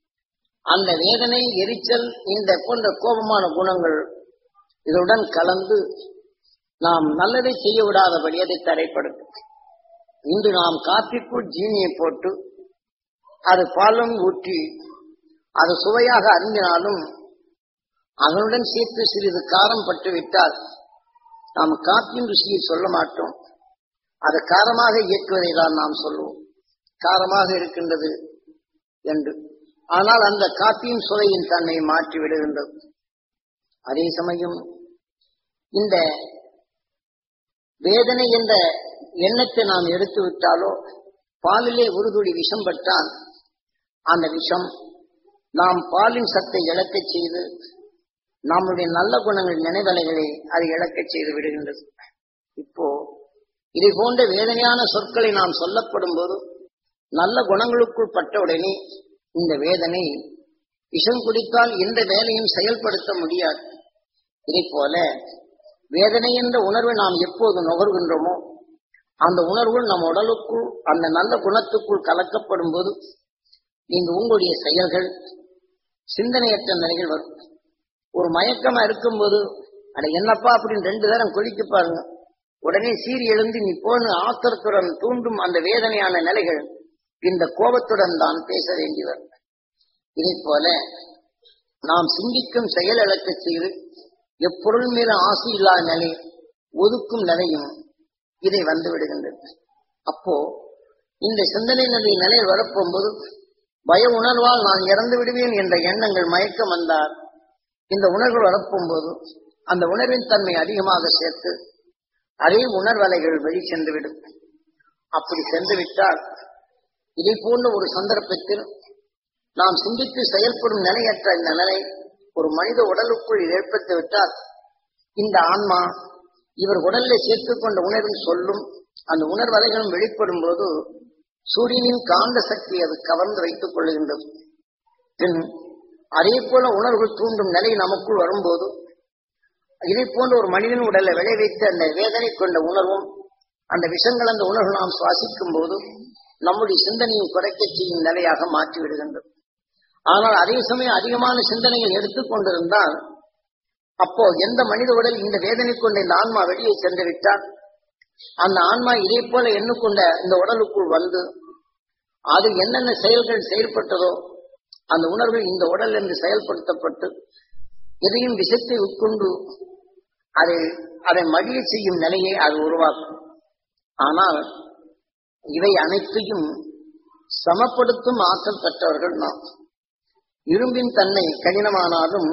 அந்த வேதனை, எரிச்சல், இந்த போன்ற கோபமான குணங்கள் இதனுடன் கலந்து நாம் நல்லதை செய்ய விடாதபடி அதை தடைப்படுத்தும். இன்று நாம் காப்பிக்குள் ஜீனியை போட்டு அது பாலும் ஊற்றி அது சுவையாக அருந்தினாலும் அதனுடன் சேர்த்து சிறிது காரம் பட்டுவிட்டால் நாம் காப்பியின் ருசியை சொல்ல மாட்டோம், அது காரமாக இயக்குவதை தான் நாம் சொல்லுவோம், காரமாக இருக்கின்றது என்று. ஆனால் அந்த காப்பியின் சுவையின் தன்மையை மாற்றி விடுகின்றது. அதே சமயம் இந்த வேதனை என்ற எண்ணத்தை நாம் எடுத்து விட்டாலோ பாலிலே ஒரு துளி விஷம் பட்டால் அந்த விஷம் நாம் பாலின் சத்தை இழக்கச் செய்து நம்முடைய நல்ல குணங்கள் நினைவலைகளை அதை இழக்கச் செய்து விடுகின்றது. இப்போ இதை போன்ற வேதனையான சொற்களை நாம் சொல்லப்படும் போது நல்ல குணங்களுக்குள் பட்டவுடனே இந்த வேதனை விஷம் குடித்தால் எந்த வேலையும் செயல்படுத்த முடியாது. இதை போல வேதனை என்ற உணர்வை நாம் எப்போது நுகர்கின்றோமோ அந்த உணர்வு நம் உடலுக்குள் அந்த நல்ல குணத்துக்குள் கலக்கப்படும் போது நீங்க உங்களுடைய செயல்கள் சிந்தனையற்ற நிலைகள் வரும். ஒரு மயக்கமா இருக்கும்போது அட என்னப்பா அப்படின்னு ரெண்டு நேரம் கொதிக்க பாருங்க, உடனே சீறி எழுந்து நீ போன ஆத்திரத்துடன் தூண்டும் அந்த வேதனையான நிலைகள் இந்த கோபத்துடன் தான் பேச வேண்டியவர். இதை போல நாம் சிந்திக்கும் செயல் இழக்க செய்து எப்பொருள் மீது ஆசை இல்லாத நிலை ஒதுக்கும் நிலையும் இதை வந்து விடுகின்றது. அப்போ இந்த சிந்தனை நிலை நிலையில் வரப்போகும்போது பய உணர்வால் நான் இறந்து விடுவேன் என்ற எண்ணங்கள் மயக்கம் வந்தால் இந்த உணர்வு வரப்போகும்போது அந்த உணர்வின் தன்மை அதிகமாக சேர்த்து அதே உணர்வலைகள் வெளி சென்று விடும். அப்படி சென்று விட்டால் இதை போன்ற ஒரு சந்தர்ப்பத்தில் நாம் சிந்தித்து செயல்படும் நிலையற்ற இந்த நிலை ஒரு மனித உடலுக்குள் ஏற்பட்டு விட்டால் இந்த ஆன்மா இவர் உடலில் சேர்த்துக் கொண்ட உணர்வின் சொல்லும் அந்த உணர்வலைகளும் வெளிப்படும் போது சூரியனின் காந்த சக்தி அது கவர்ந்து வைத்துக் கொள்ளுகின்றது. பின் அதே போல உணர்வுகள் தூண்டும் நிலை நமக்குள் வரும்போது இதை போன்ற ஒரு மனிதன் உடலை விளைவித்து அந்த வேதனை கொண்ட உணர்வும் அந்த விஷங்கள் அந்த உணர்வு நாம் சுவாசிக்கும் போது நம்முடைய சிந்தனையும் குறைக்க செய்யும் நிலையாக மாற்றி விடுகின்றது. ஆனால் அதே சமயம் அதிகமான சிந்தனைகள் எடுத்துக் கொண்டிருந்தால் அப்போ எந்த மனித உடல் இந்த வேதனை கொண்ட இந்த ஆன்மா வெளியே சென்று விட்டால் அந்த ஆன்மா இதே போல எண்ணுக்கொண்ட இந்த உடலுக்குள் வந்து அது என்னென்ன செயல்கள் செயல்பட்டதோ அந்த உணர்வு இந்த உடல் என்று செயல்படுத்தப்பட்டு இதையும் விஷத்தை உட்கொண்டு அதை அதை மடிய செய்யும் நிலையை அது உருவாக்கும். ஆனால் இவை அனைத்தையும் சமப்படுத்தும் ஆற்றல் பெற்றவர்கள் நாம். இரும்பின் தன்மை கடினமானாலும்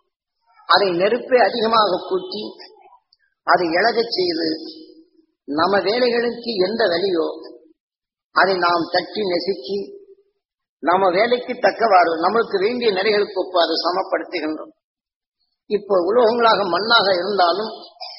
அதை நெருப்பை அதிகமாக கூட்டி அதை இழகச் செய்து நம்ம வேலைகளுக்கு எந்த வழியோ அதை நாம் தட்டி நெசுக்கி நம்ம வேலைக்கு தக்கவாறு நமக்கு வேண்டிய நிலைகளுக்கு ஒப்பு அதை சமப்படுத்துகின்றோம். இப்போ உலோகங்களாக மண்ணாக இருந்தாலும்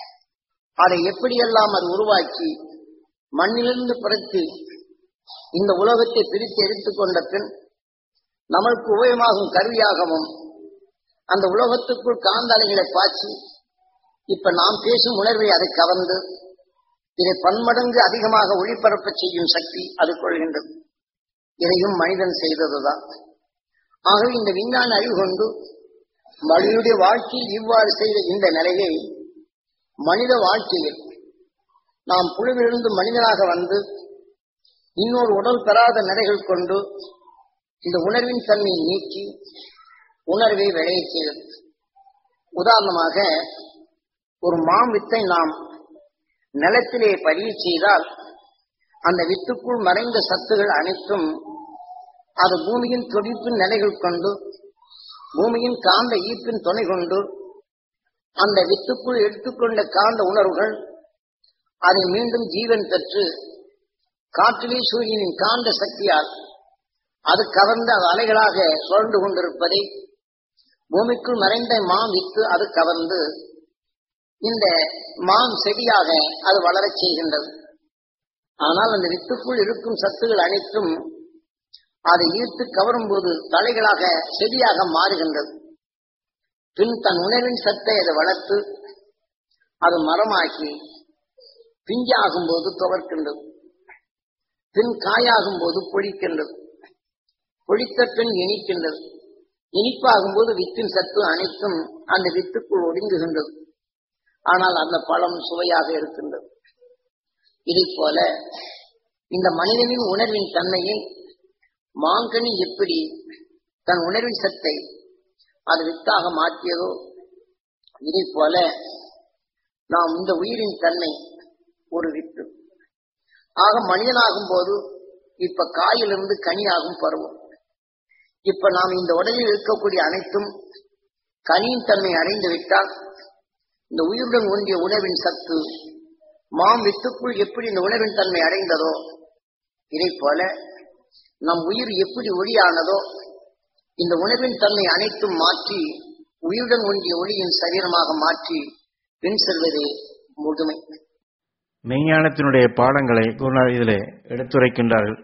அதை எப்படியெல்லாம் அது உருவாக்கி மண்ணிலிருந்து பிறத்து இந்த உலோகத்தை பிரித்து எடுத்துக் கொண்ட பின் நம்மளுக்கு உபயோகமாகும் கருவியாகவும் அந்த உலோகத்துக்குள் காந்த அலைகளை பாய்ச்சி இப்ப நாம் பேசும் உணர்வை அதை கவர்ந்து இதை பன்மடங்கு அதிகமாக ஒளிபரப்ப செய்யும் சக்தி அது கொள்கின்றது. இதையும் மனிதன் செய்ததுதான். ஆகவே இந்த விஞ்ஞான அறிவு கொண்டு மனிதனுடைய வாழ்க்கையில் இவ்வாறு செய்த இந்த நிலையை மனித வாழ்க்கையில் நாம் புழுவிலிருந்து மனிதனாக வந்து இன்னொரு உடல் பெறாத நிலைகள் கொண்டு இந்த உணர்வின் தன்மையை நீக்கி உணர்வை விளைய செய்தது. உதாரணமாக ஒரு மாம் வித்தை நாம் நிலத்திலே பதிய செய்தால் அந்த வித்துக்குள் மறைந்த சத்துகள் அனைத்தும் அது பூமியின் துடிப்பின் நிலைகள் கொண்டு பூமியின் காந்த ஈர்ப்பின் துணை கொண்டு அந்த வித்துக்குள் எடுத்துக்கொண்ட காந்த உணர்வுகள் அதை மீண்டும் ஜீவன் பெற்று காற்றிலே சூரியனின் காந்த சக்தியால் அது கவர்ந்து அது அலைகளாக சுழன்று கொண்டிருப்பதை பூமிக்குள் மறைந்த மாம் வித்து அது கவர்ந்து இந்த மாம் செடியாக அது வளரச் செய்கின்றது. ஆனால் அந்த வித்துக்குள் இருக்கும் சத்துகள் அனைத்தும் அதை ஈர்த்து கவரும் போது தலைகளாக செடியாக மாறுகின்றது. பின் தன் உணர்வின் சத்தை அதை வளர்த்து அது மரமாக்கி பிஞ்சாகும் போது துவர்க்கின்றது. பின் காயாகும் போது பொழிக்கின்றது. பொழித்த பின் இனிக்கின்றது. இனிப்பாகும் போது வித்தின் சத்து அனைத்தும் அந்த வித்துக்குள் ஒடுங்குகின்றது. ஆனால் அந்த பழம் சுவையாக இருக்கின்றது. இதை போல இந்த மனிதனின் உணர்வின் தன்மையை மாங்கனி எப்படி தன் உணர்வின் சத்தை அது வித்தாக மாற்றியதோ இதை போல நாம் இந்த உயிரின் தன்மை ஒரு வித்து ஆக மனிதனாகும் போது இப்ப காயிலிருந்து கனியாகும் பருவம். இப்ப நாம் இந்த உடலில் இருக்கக்கூடிய அனைத்தும் கனியின் தன்மை அடைந்து விட்டால் இந்த உயிருடன் ஒன்றிய உணர்வின் சத்து மாம் வித்துக்குள் எப்படி இந்த உணர்வின் தன்மை அடைந்ததோ இதை போல நம் உயிர் எப்படி ஒளியானதோ இந்த உணர்வின் தன்மை அனைத்தும் மாற்றி உயிருடன் ஒன்றிய ஒளியின் சரீரமாக மாற்றி பின் செல்வதே முழுமை. மெய்ஞானத்தினுடைய பாடங்களை குருநாதர் இதிலே எடுத்துரைக்கின்றார்கள்.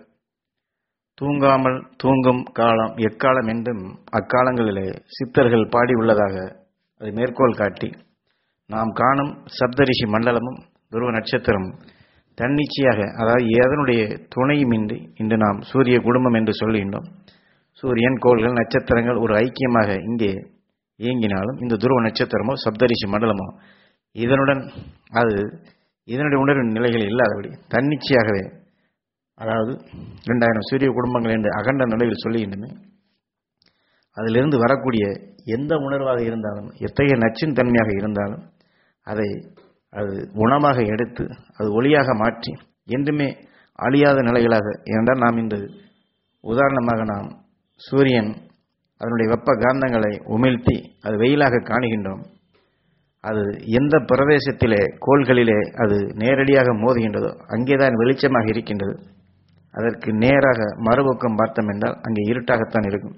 தூங்காமல் தூங்கும் காலம் எக்காலம் என்றும் அக்காலங்களிலே சித்தர்கள் பாடியுள்ளதாக அதை மேற்கோள் காட்டி நாம் காணும் சப்தரிஷி மண்டலமும் துருவ நட்சத்திரம் தன்னிச்சையாக, அதாவது எதனுடைய துணையுமின்றி இன்று நாம் சூரிய குடும்பம் என்று சொல்லுகின்றோம். சூரியன், கோள்கள், நட்சத்திரங்கள் ஒரு ஐக்கியமாக இங்கே இயங்கினாலும் இந்த துருவ நட்சத்திரமோ சப்தரிஷி மண்டலமோ இதனுடன் அது இதனுடைய உணர்வின் நிலைகள் இல்லாதபடி தன்னிச்சையாகவே, அதாவது இரண்டாயிரம் சூரிய குடும்பங்கள் என்று அகண்ட நிலையில் சொல்லுகின்றன. அதிலிருந்து வரக்கூடிய எந்த உணர்வாக இருந்தாலும் எத்தகைய நச்சின் தன்மையாக இருந்தாலும் அதை அது குணமாக எடுத்து அது ஒளியாக மாற்றி என்றுமே அழியாத நிலைகளாக. ஏனென்றால் நாம் இன்று உதாரணமாக நாம் சூரியன் அதனுடைய வெப்ப காந்தங்களை உமிழ்த்தி அது வெயிலாக காணுகின்றோம். அது எந்த பிரதேசத்திலே கோள்களிலே அது நேரடியாக மோதுகின்றதோ அங்கேதான் வெளிச்சமாக இருக்கின்றது. அதற்கு நேராக மறுபக்கம் பார்த்தோம் என்றால் அங்கே இருட்டாகத்தான் இருக்கும்.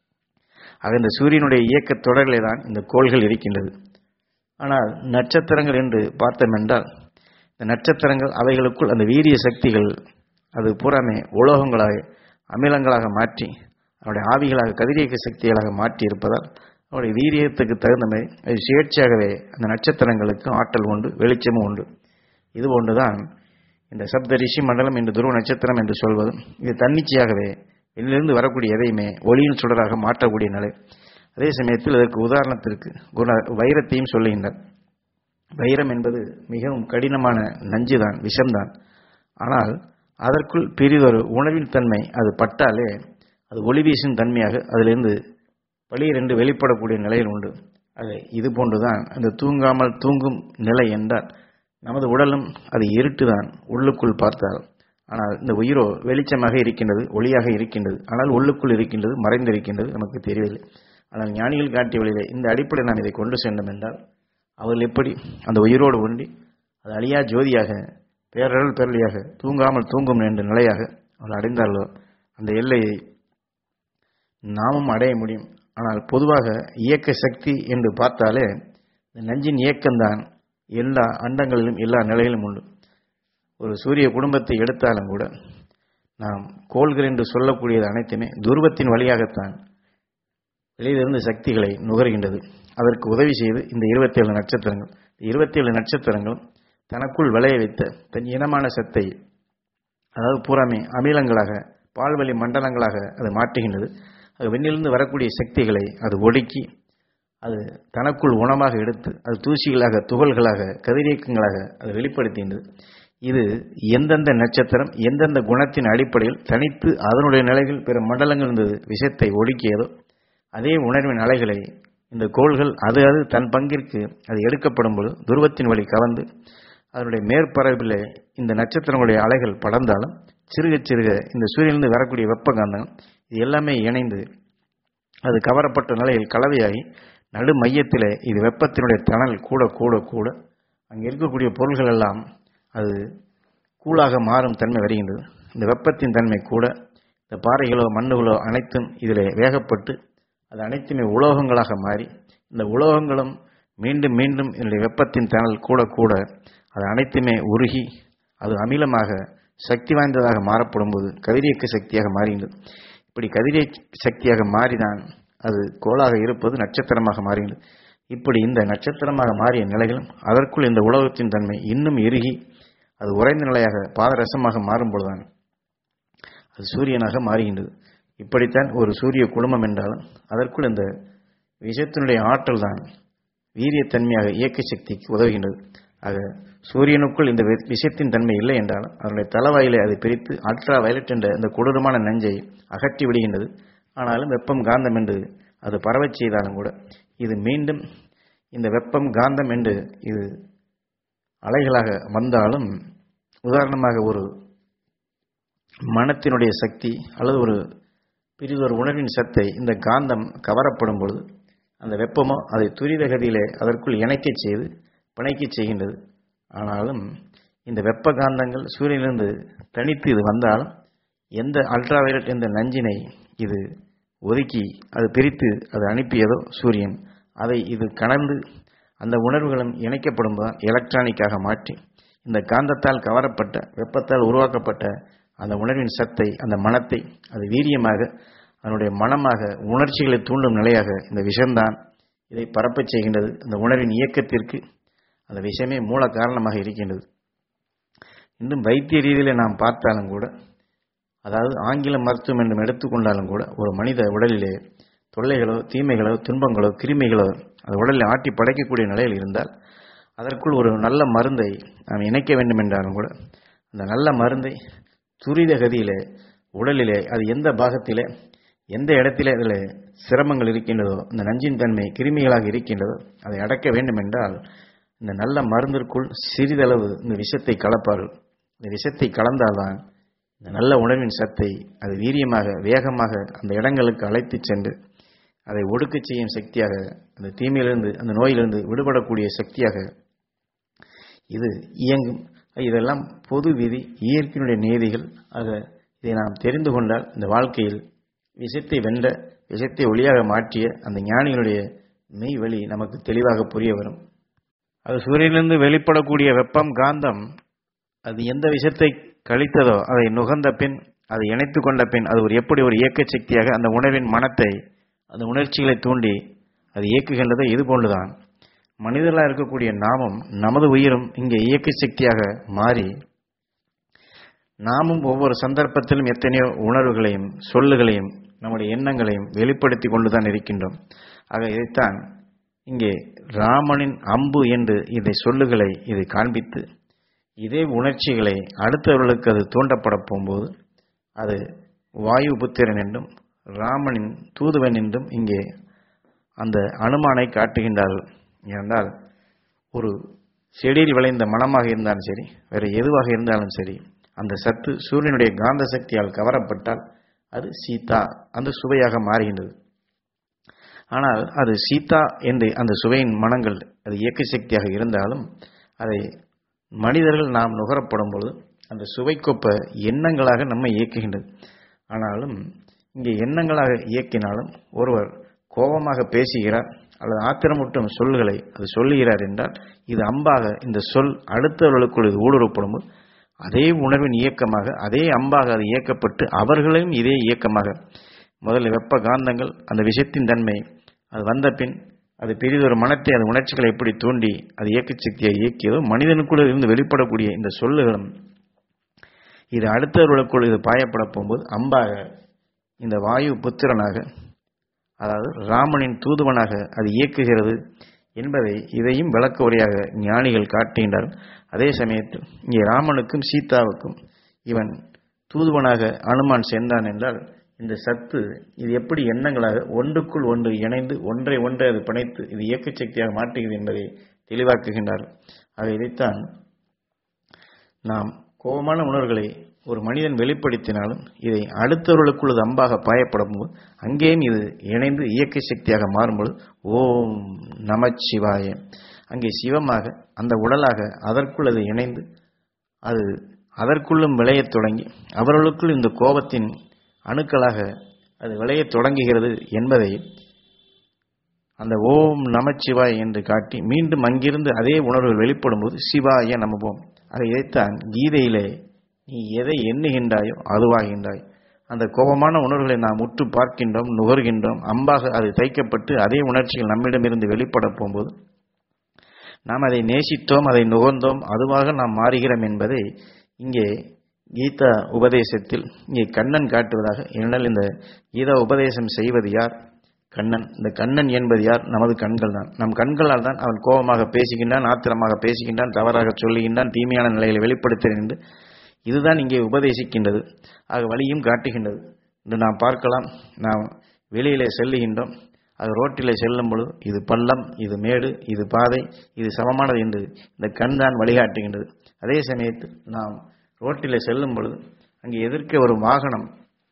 ஆக இந்த சூரியனுடைய இயக்க தொடரிலே தான் இந்த கோள்கள் இருக்கின்றது. ஆனால் நட்சத்திரங்கள் என்று பார்த்தோம் என்றால் இந்த நட்சத்திரங்கள் அவைகளுக்குள் அந்த வீரிய சக்திகள் அது பூராமே உலோகங்களாக அமிலங்களாக மாற்றி அவருடைய ஆவிகளாக கதிரியக்க சக்திகளாக மாற்றி இருப்பதால் அவருடைய வீரியத்துக்கு தகுந்த மாதிரி அது சுயேட்சையாகவே அந்த நட்சத்திரங்களுக்கு ஆற்றல் உண்டு, வெளிச்சமும் உண்டு. இது ஒன்றுதான் இந்த சப்த ரிஷி மண்டலம் என்று துருவ நட்சத்திரம் என்று சொல்வதும் இது தன்னிச்சையாகவே வெளியிலிருந்து வரக்கூடிய எதையுமே ஒளியின் சுடராக மாற்றக்கூடிய நிலை. அதே சமயத்தில் இதற்கு உதாரணத்திற்கு வைரத்தையும் சொல்லுகின்றார். வைரம் என்பது மிகவும் கடினமான நஞ்சுதான், விஷம்தான். ஆனால் அதற்குள் பெரிதொரு உணர்வின் தன்மை அது பட்டாலே அது ஒளி வீசும் தன்மையாக அதிலிருந்து பளிரென்று வெளிப்படக்கூடிய நிலையில் உண்டு. அது இது போன்றுதான் அந்த தூங்காமல் தூங்கும் நிலை என்றால் நமது உடலும் அது இருட்டுதான். உள்ளுக்குள் பார்த்தால் ஆனால் இந்த உயிரோ வெளிச்சமாக இருக்கின்றது, ஒளியாக இருக்கின்றது. ஆனால் உள்ளுக்குள் இருக்கின்றது, மறைந்திருக்கின்றது, நமக்கு தெரியவில்லை. ஆனால் ஞானிகள் காட்டிய வழியிலே இந்த அடிப்படையில் நாம் இதை கொண்டு சென்றோம் என்றால் அவர்கள் எப்படி அந்த உயிரோடு ஒன்றி அது அழியா ஜோதியாக பேரருள் பேரலியாக தூங்காமல் தூங்கும் என்ற நிலையாக அவர்கள் அடைந்தார்களோ அந்த எல்லையை நாமும் அடைய முடியும். ஆனால் பொதுவாக இயக்க சக்தி என்று பார்த்தாலே இந்த நஞ்சின் இயக்கம்தான் எல்லா அண்டங்களிலும் எல்லா நிலையிலும் உண்டு. ஒரு சூரிய குடும்பத்தை எடுத்தாலும் கூட நாம் கோள்கள் என்று சொல்லக்கூடியது அனைத்துமே துருவத்தின் வழியாகத்தான் வெளியிலிருந்து சக்திகளை நுகர்கின்றது. அதற்கு உதவி செய்து இந்த இருபத்தி ஏழு நட்சத்திரங்கள் இருபத்தி ஏழு நட்சத்திரங்கள் தனக்குள் விளைய வைத்த தன் இனமான சத்தை, அதாவது பூராமே அமிலங்களாக பால்வழி மண்டலங்களாக அது மாற்றுகின்றது. அது விண்ணிலிருந்து வரக்கூடிய சக்திகளை அது ஒடுக்கி அது தனக்குள் உணவாக எடுத்து அது தூசிகளாக துகள்களாக கதிரியக்கங்களாக அது வெளிப்படுத்துகின்றது. இது எந்தெந்த நட்சத்திரம் எந்தெந்த குணத்தின் அடிப்படையில் தனித்து அதனுடைய நிலைகள் பிற மண்டலங்கள் இருந்தது விஷத்தை ஒடுக்கியதோ அதே உணர்வின் அலைகளை இந்த கோள்கள் அது அது தன் பங்கிற்கு அது எடுக்கப்படும் போது துருவத்தின் வழி கவர்ந்து அதனுடைய மேற்பரப்பில் இந்த நட்சத்திரங்களுடைய அலைகள் படர்ந்தாலும் சிறுக சிறுக இந்த சூரியனிலிருந்து வரக்கூடிய வெப்ப காந்தங்கள் இது எல்லாமே இணைந்து அது கவரப்பட்ட நிலையில் கலவையாகி நடு மையத்தில் இது வெப்பத்தினுடைய தணல் கூட கூட கூட அங்கே இருக்கக்கூடிய பொருள்கள் எல்லாம் அது கூழாக மாறும் தன்மை வருகின்றது. இந்த வெப்பத்தின் தன்மை கூட இந்த பாறைகளோ மண்ணுகளோ அனைத்தும் இதில் வேகப்பட்டு அது அனைத்துமே உலோகங்களாக மாறி இந்த உலோகங்களும் மீண்டும் மீண்டும் இதனுடைய வெப்பத்தின் தணல் கூட கூட அது அனைத்துமே உருகி அது அமிலமாக சக்தி வாய்ந்ததாக மாறப்படும் போது கதிரியக்க சக்தியாக மாறுகின்றது. இப்படி கதிரியக்க சக்தியாக மாறிதான் அது கோளாக இருப்பது நட்சத்திரமாக மாறுகின்றது. இப்படி இந்த நட்சத்திரமாக மாறிய நிலைகளும் அதற்குள் இந்த உலகத்தின் தன்மை இன்னும் இறுகி அது உறைந்த நிலையாக பாதரசமாக மாறும்பொழுதுதான் அது சூரியனாக மாறுகின்றது. இப்படித்தான் ஒரு சூரிய குழுமம் என்றாலும் அதற்குள் இந்த விஷத்தினுடைய ஆற்றல் தான் வீரியத்தன்மையாக இயக்க சக்திக்கு உதவுகின்றது. ஆக சூரியனுக்குள் இந்த விஷத்தின் தன்மை இல்லை என்றாலும் அதனுடைய தலைவாயிலை அதை பிரித்து அல்ட்ரா வயலட் என்ற இந்த கொடூரமான நஞ்சை அகற்றி விடுகின்றது. ஆனாலும் வெப்பம் காந்தம் என்று அது பரவச் செய்தாலும் கூட இது மீண்டும் இந்த வெப்பம் காந்தம் என்று இது அலைகளாக வந்தாலும் உதாரணமாக ஒரு மனத்தினுடைய சக்தி அல்லது ஒரு பிரிதொரு உணர்வின் சத்தை இந்த காந்தம் கவரப்படும் பொழுது அந்த வெப்பமோ அதை துரித கதியிலே அதற்குள் இணைக்கச் செய்து பிணைக்கச் செய்கின்றது. ஆனாலும் இந்த வெப்ப காந்தங்கள் சூரியனிலிருந்து தனித்து இது வந்தாலும் எந்த அல்ட்ராவயலட் என்ற நஞ்சினை இது ஒதுக்கி அது பிரித்து அது அனுப்பியதோ சூரியன் அதை இது கலந்து அந்த உணர்வுகளும் இணைக்கப்படும் போது எலக்ட்ரானிக்காக மாற்றி இந்த காந்தத்தால் கவரப்பட்ட வெப்பத்தால் உருவாக்கப்பட்ட அந்த உணர்வின் சத்தை அந்த மனத்தை அது வீரியமாக அதனுடைய மனமாக உணர்ச்சிகளை தூண்டும் நிலையாக இந்த விஷம்தான் இதை பரப்பச் செய்கின்றது. இந்த உணர்வின் இயக்கத்திற்கு அந்த விஷமே மூல காரணமாக இருக்கின்றது. இன்னும் வைத்திய ரீதியில் நாம் பார்த்தாலும் கூட, அதாவது ஆங்கில மருத்துவம் என்று எடுத்துக்கொண்டாலும் கூட, ஒரு மனித உடலிலே தொல்லைகளோ தீமைகளோ துன்பங்களோ கிருமிகளோ அது உடலில் ஆட்டி படைக்கக்கூடிய நிலையில் இருந்தால் அதற்குள் ஒரு நல்ல மருந்தை நாம் இணைக்க வேண்டும் என்றாலும் கூட அந்த நல்ல மருந்தை துரித கதியிலே உடலிலே அது எந்த பாகத்திலே எந்த இடத்திலே அதில் சிரமங்கள் இருக்கின்றதோ இந்த நஞ்சின் தன்மை கிருமிகளாக இருக்கின்றதோ அதை அடக்க வேண்டும் என்றால் இந்த நல்ல மருந்திற்குள் சிறிதளவு இந்த விஷத்தை கலப்பார்கள். இந்த விஷத்தை கலந்தால்தான் இந்த நல்ல உணவின் சத்தை அது வீரியமாக வேகமாக அந்த இடங்களுக்கு அழைத்து சென்று அதை ஒடுக்க செய்யும் சக்தியாக அந்த தீமையிலிருந்து அந்த நோயிலிருந்து விடுபடக்கூடிய சக்தியாக இது இயங்கும். இதெல்லாம் பொது விதி, இயற்கையினுடைய நீதிகள். ஆக இதை நாம் தெரிந்து கொண்டால் இந்த வாழ்க்கையில் விஷத்தை வென்ற விஷத்தை ஒளியாக மாற்றிய அந்த ஞானிகளுடைய மெய் வழி நமக்கு தெளிவாக புரிய வரும். அது சூரியனிலிருந்து வெளிப்படக்கூடிய வெப்பம் காந்தம் அது எந்த விஷத்தை கழித்ததோ அதை நுகர்ந்த பின் அதை இணைத்து கொண்ட பின் அது ஒரு எப்படி ஒரு இயக்க சக்தியாக அந்த உணவின் மனத்தை அந்த உணர்ச்சிகளை தூண்டி அது இயக்குகின்றதோ இது போன்றுதான் மனிதர்களாக இருக்கக்கூடிய நாமும் நமது உயிரும் இங்கே இயக்க சக்தியாக மாறி நாமும் ஒவ்வொரு சந்தர்ப்பத்திலும் எத்தனையோ உணர்வுகளையும் சொல்லுகளையும் நம்முடைய எண்ணங்களையும் வெளிப்படுத்தி கொண்டுதான் இருக்கின்றோம். ஆக இதைத்தான் இங்கே ராமனின் அம்பு என்று இதை சொல்லுகளை இதை காண்பித்து இதே உணர்ச்சிகளை அடுத்தவர்களுக்கு அது தூண்டப்பட போகும்போது அது வாயு புத்திரன் என்றும் ராமனின் தூதுவன் என்றும் இங்கே அந்த அனுமானை காட்டுகின்றார்கள். ஏனென்றால் ஒரு செடியில் விளைந்த மனமாக இருந்தாலும் சரி வேறு எதுவாக இருந்தாலும் சரி அந்த சத்து சூரியனுடைய காந்த சக்தியால் கவரப்பட்டால் அது சீதா அந்த சுவையாக மாறுகின்றது. ஆனால் அது சீதா என்று அந்த சுவையின் மனங்கள் அது இயக்க சக்தியாக இருந்தாலும் அதை மனிதர்கள் நாம் நுகரப்படும் பொழுது அந்த சுவைக்கொப்ப எண்ணங்களாக நம்மை இயக்குகின்றது. ஆனாலும் இங்கே எண்ணங்களாக இயக்கினாலும் ஒருவர் கோபமாக பேசுகிறார் அல்லது ஆத்திரமூட்டும் சொல்களை அது சொல்லுகிறார் என்றால் இது அம்பாக இந்த சொல் அடுத்தவர்களுக்குள் இது ஊடுருவப்படும் போது அதே உணர்வின் இயக்கமாக அதே அம்பாக அது இயக்கப்பட்டு அவர்களையும் இதே இயக்கமாக முதல்ல வெப்ப காந்தங்கள் அந்த விஷயத்தின் தன்மை அது வந்த பின் அது பெரிதொரு மனத்தை அது உணர்ச்சிகளை எப்படி தூண்டி அது இயக்க சக்தியை இயக்கியதோ மனிதனுக்குள்ள இருந்து வெளிப்படக்கூடிய இந்த சொல்லுகளும் இது அடுத்தவர்களுக்குள் இது பாயப்பட போகும்போது அம்பாக இந்த வாயு புத்திரனாக அதாவது ராமனின் தூதுவனாக அது இயக்குகிறது என்பதை இதையும் விளக்க உரையாக ஞானிகள் காட்டுகின்றார். அதே சமயத்தில் இங்கே ராமனுக்கும் சீதாவுக்கும் இவன் தூதுவனாக அனுமான் சென்றான் என்றால் இந்த சத்து இது எப்படி எண்ணங்களாக ஒன்றுக்குள் ஒன்று இணைந்து ஒன்றை ஒன்றை அது பிணைத்து இது இயக்க சக்தியாக மாற்றுகிறது என்பதை தெளிவாக்குகின்றார். ஆக இதைத்தான் நாம் கோபமான உணர்வுகளை ஒரு மனிதன் வெளிப்படுத்தினாலும் இதை அடுத்தவர்களுக்குள்ளது அம்பாக பாயப்படும் போது அங்கேயும் இது இணைந்து இயக்க சக்தியாக மாறும்பொழுது ஓம் நமச்சிவாய அங்கே சிவமாக அந்த உடலாக அதற்குள் அது இணைந்து அது அதற்குள்ளும் விளையத் தொடங்கி அவர்களுக்குள் இந்த கோபத்தின் அணுக்களாக அது விளையத் தொடங்குகிறது என்பதை அந்த ஓம் நமச்சிவாய் என்று காட்டி மீண்டும் அங்கிருந்து அதே உணர்வுகள் வெளிப்படும் போது சிவாய நமவோம். அதை இதைத்தான் கீதையிலே நீ எதை எண்ணுகின்றாயோ அதுவாகின்றாய். அந்த கோபமான உணர்வுகளை நாம் உற்று பார்க்கின்றோம், நுகர்கின்றோம். அம்பாக அது தைக்கப்பட்டு அதே உணர்ச்சிகள் நம்மிடமிருந்து வெளிப்பட போகும்போது நாம் அதை நேசித்தோம், அதை நுகர்ந்தோம், அதுவாக நாம் மாறுகிறோம் என்பதை இங்கே கீதா உபதேசத்தில் இங்கே கண்ணன் காட்டுவதாக. ஏனென்றால் இந்த கீதா உபதேசம் செய்வது யார்? கண்ணன். இந்த கண்ணன் என்பது யார்? நமது கண்கள் தான். நம் கண்களால் தான் அவன் கோபமாக பேசுகின்றான், ஆத்திரமாக பேசுகின்றான், தவறாக சொல்லுகின்றான், தீமையான நிலைகளை வெளிப்படுத்துகிறேன் என்று இதுதான் இங்கே உபதேசிக்கின்றது. ஆக வழியும் காட்டுகின்றது. இன்று நாம் பார்க்கலாம், நாம் வெளியிலே செல்லுகின்றோம், அது ரோட்டிலே செல்லும் பொழுது இது பள்ளம், இது மேடு, இது பாதை, இது சமமானது என்று இந்த கண் தான் வழிகாட்டுகின்றது. அதே சமயத்தில் நாம் ரோட்டிலே செல்லும் பொழுது அங்கே எதிர்க்க ஒரு வாகனம்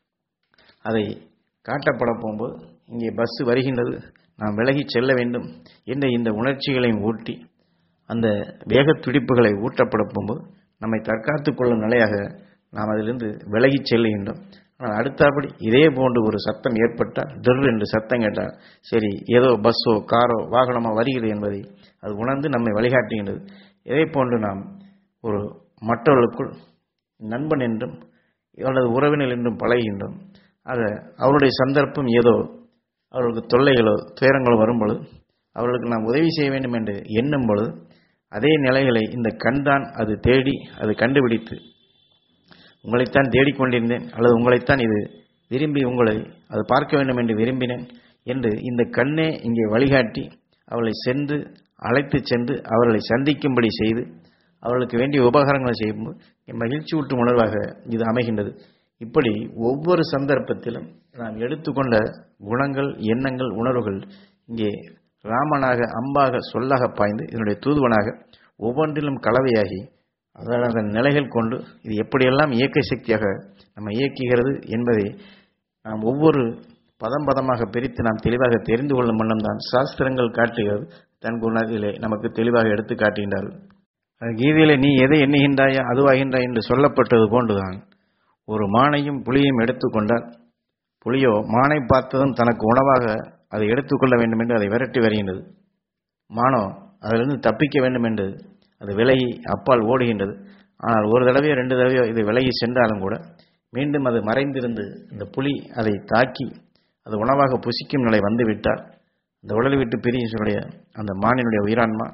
அதை காட்டப்பட போகும்போது இங்கே பஸ் வருகின்றது, நாம் விலகி செல்ல வேண்டும் என்ற இந்த உணர்ச்சிகளையும் ஊட்டி அந்த வேக துடிப்புகளை ஊட்டப்பட போகும்போது நம்மை தற்காத்து கொள்ளும் நிலையாக நாம் அதிலிருந்து விலகி செல்லுகின்றோம். ஆனால் அடுத்தபடி இதே போன்று ஒரு சத்தம் ஏற்பட்டால் திர் என்று சத்தம் கேட்டால் சரி ஏதோ பஸ்ஸோ காரோ வாகனமோ வருகிறது என்பதை அது உணர்ந்து நம்மை வழிகாட்டுகின்றது. இதே போன்று நாம் ஒரு மற்றவர்களுக்குள் நண்பன் என்றும் அல்லது உறவினர் என்றும் பழகுகின்றோம். ஆக அவருடைய சந்தர்ப்பம் ஏதோ அவர்களுக்கு தொல்லைகளோ துயரங்களோ வரும்பொழுது அவர்களுக்கு நாம் உதவி செய்ய வேண்டும் என்று எண்ணும் பொழுது அதே நிலைகளை இந்த கண் தான் அது தேடி அது கண்டுபிடித்து உங்களைத்தான் தேடிக்கொண்டிருந்தேன் அல்லது உங்களைத்தான் இது விரும்பி உங்களை அது பார்க்க வேண்டும் என்று விரும்பினேன் என்று இந்த கண்ணே இங்கே வழிகாட்டி அவளை சென்று அழைத்து சென்று அவர்களை சந்திக்கும்படி செய்து அவர்களுக்கு வேண்டிய உபகாரங்களை செய்யும்போது மகிழ்ச்சி ஊட்டும் உணர்வாக இது அமைகின்றது. இப்படி ஒவ்வொரு சந்தர்ப்பத்திலும் நாம் எடுத்துக்கொண்ட குணங்கள், எண்ணங்கள், உணர்வுகள் இங்கே ராமனாக அம்பாக சொல்லாக பாய்ந்து இதனுடைய தூதுவனாக ஒவ்வொன்றிலும் கலவையாகி அதனால் அதன் நிலைகள் கொண்டு இது எப்படியெல்லாம் இயக்க சக்தியாக நம்ம இயக்குகிறது என்பதை நாம் ஒவ்வொரு பதம் பதமாக பிரித்து நாம் தெளிவாக தெரிந்து கொள்ளும் வண்ணம் தான் சாஸ்திரங்கள் காட்டுகிறது. தன் குணத்திலே நமக்கு தெளிவாக எடுத்து காட்டுகின்றார்கள். கீதையிலே நீ எதை எண்ணுகின்றாயா அதுவாகின்றாய் என்று சொல்லப்பட்டது போன்றுதான் ஒரு மானையும் புலியையும் எடுத்துக்கொண்டால் புலியோ மானை பார்த்ததும் தனக்கு உணவாக அதை எடுத்துக்கொள்ள வேண்டும் என்று அதை விரட்டி வருகின்றது. மானோ அதிலிருந்து தப்பிக்க வேண்டும் என்று அது விலகி அப்பால் ஓடுகின்றது. ஆனால் ஒரு தடவையோ ரெண்டு தடவையோ இது விலகி சென்றாலும் கூட மீண்டும் அது மறைந்திருந்து இந்த புலி அதை தாக்கி அது உணவாக புசிக்கும் நிலை வந்துவிட்டால் அந்த உடலை விட்டு பிரியுடைய அந்த மானினுடைய உயிரான்மா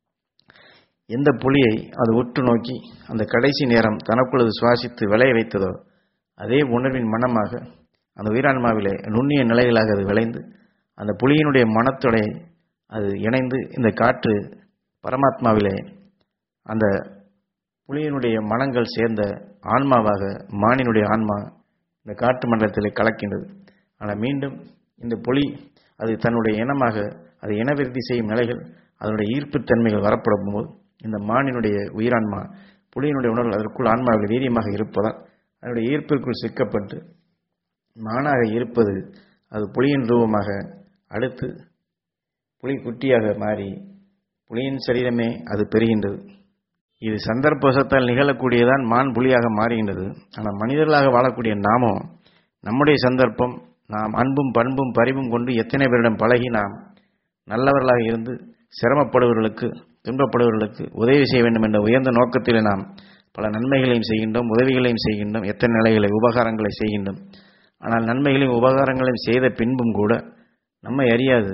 எந்த புலியை அது உற்று நோக்கி அந்த கடைசி நேரம் தனக்குள்ளது சுவாசித்து விளைய வைத்ததோ அதே உணர்வின் மனமாக அந்த உயிரான்மாவிலே நுண்ணிய நிலைகளாக அது விளைந்து அந்த புலியினுடைய மனத்தோட அது இணைந்து இந்த காற்று பரமாத்மாவிலே அந்த புலியினுடைய மனங்கள் சேர்ந்த ஆன்மாவாக மானினுடைய ஆன்மா இந்த காற்று மண்டலத்திலே கலக்கின்றது. ஆனால் மீண்டும் இந்த புலி அது தன்னுடைய இனமாக அது இனவிருத்தி செய்யும் நிலைகள் அதனுடைய ஈர்ப்புத்தன்மைகள் வரப்படும் போது இந்த மானினுடைய உயிரான்மா புலியினுடைய உணர்வு அதற்குள் ஆன்மாவில் வீரியமாக இருப்பதால் அதனுடைய ஈர்ப்பிற்குள் சிக்கப்பட்டு மானாக இருப்பது அது புலியின் ரூபமாக அடுத்து புலி குட்டியாக மாறி புலியின் சரீரமே அது பெறுகின்றது. இது சந்தர்ப்பவசத்தால் நிகழக்கூடியதான் மான் புலியாக மாறுகின்றது. ஆனால் மனிதர்களாக வாழக்கூடிய நாமோ நம்முடைய சந்தர்ப்பம், நாம் அன்பும் பண்பும் பரிவும் கொண்டு எத்தனை பேரிடம் பழகி நாம் நல்லவர்களாக இருந்து சிரமப்படுபவர்களுக்கு துன்பப்படுபவர்களுக்கு உதவி செய்ய வேண்டும் என்ற உயர்ந்த நோக்கத்தில் நாம் பல நன்மைகளையும் செய்கின்றோம், உதவிகளையும் செய்கின்றோம், எத்தனை நிலைகளை உபகாரங்களை செய்கின்றோம். ஆனால் நன்மைகளையும் உபகாரங்களையும் செய்த பின்பும் கூட நம்மை அறியாது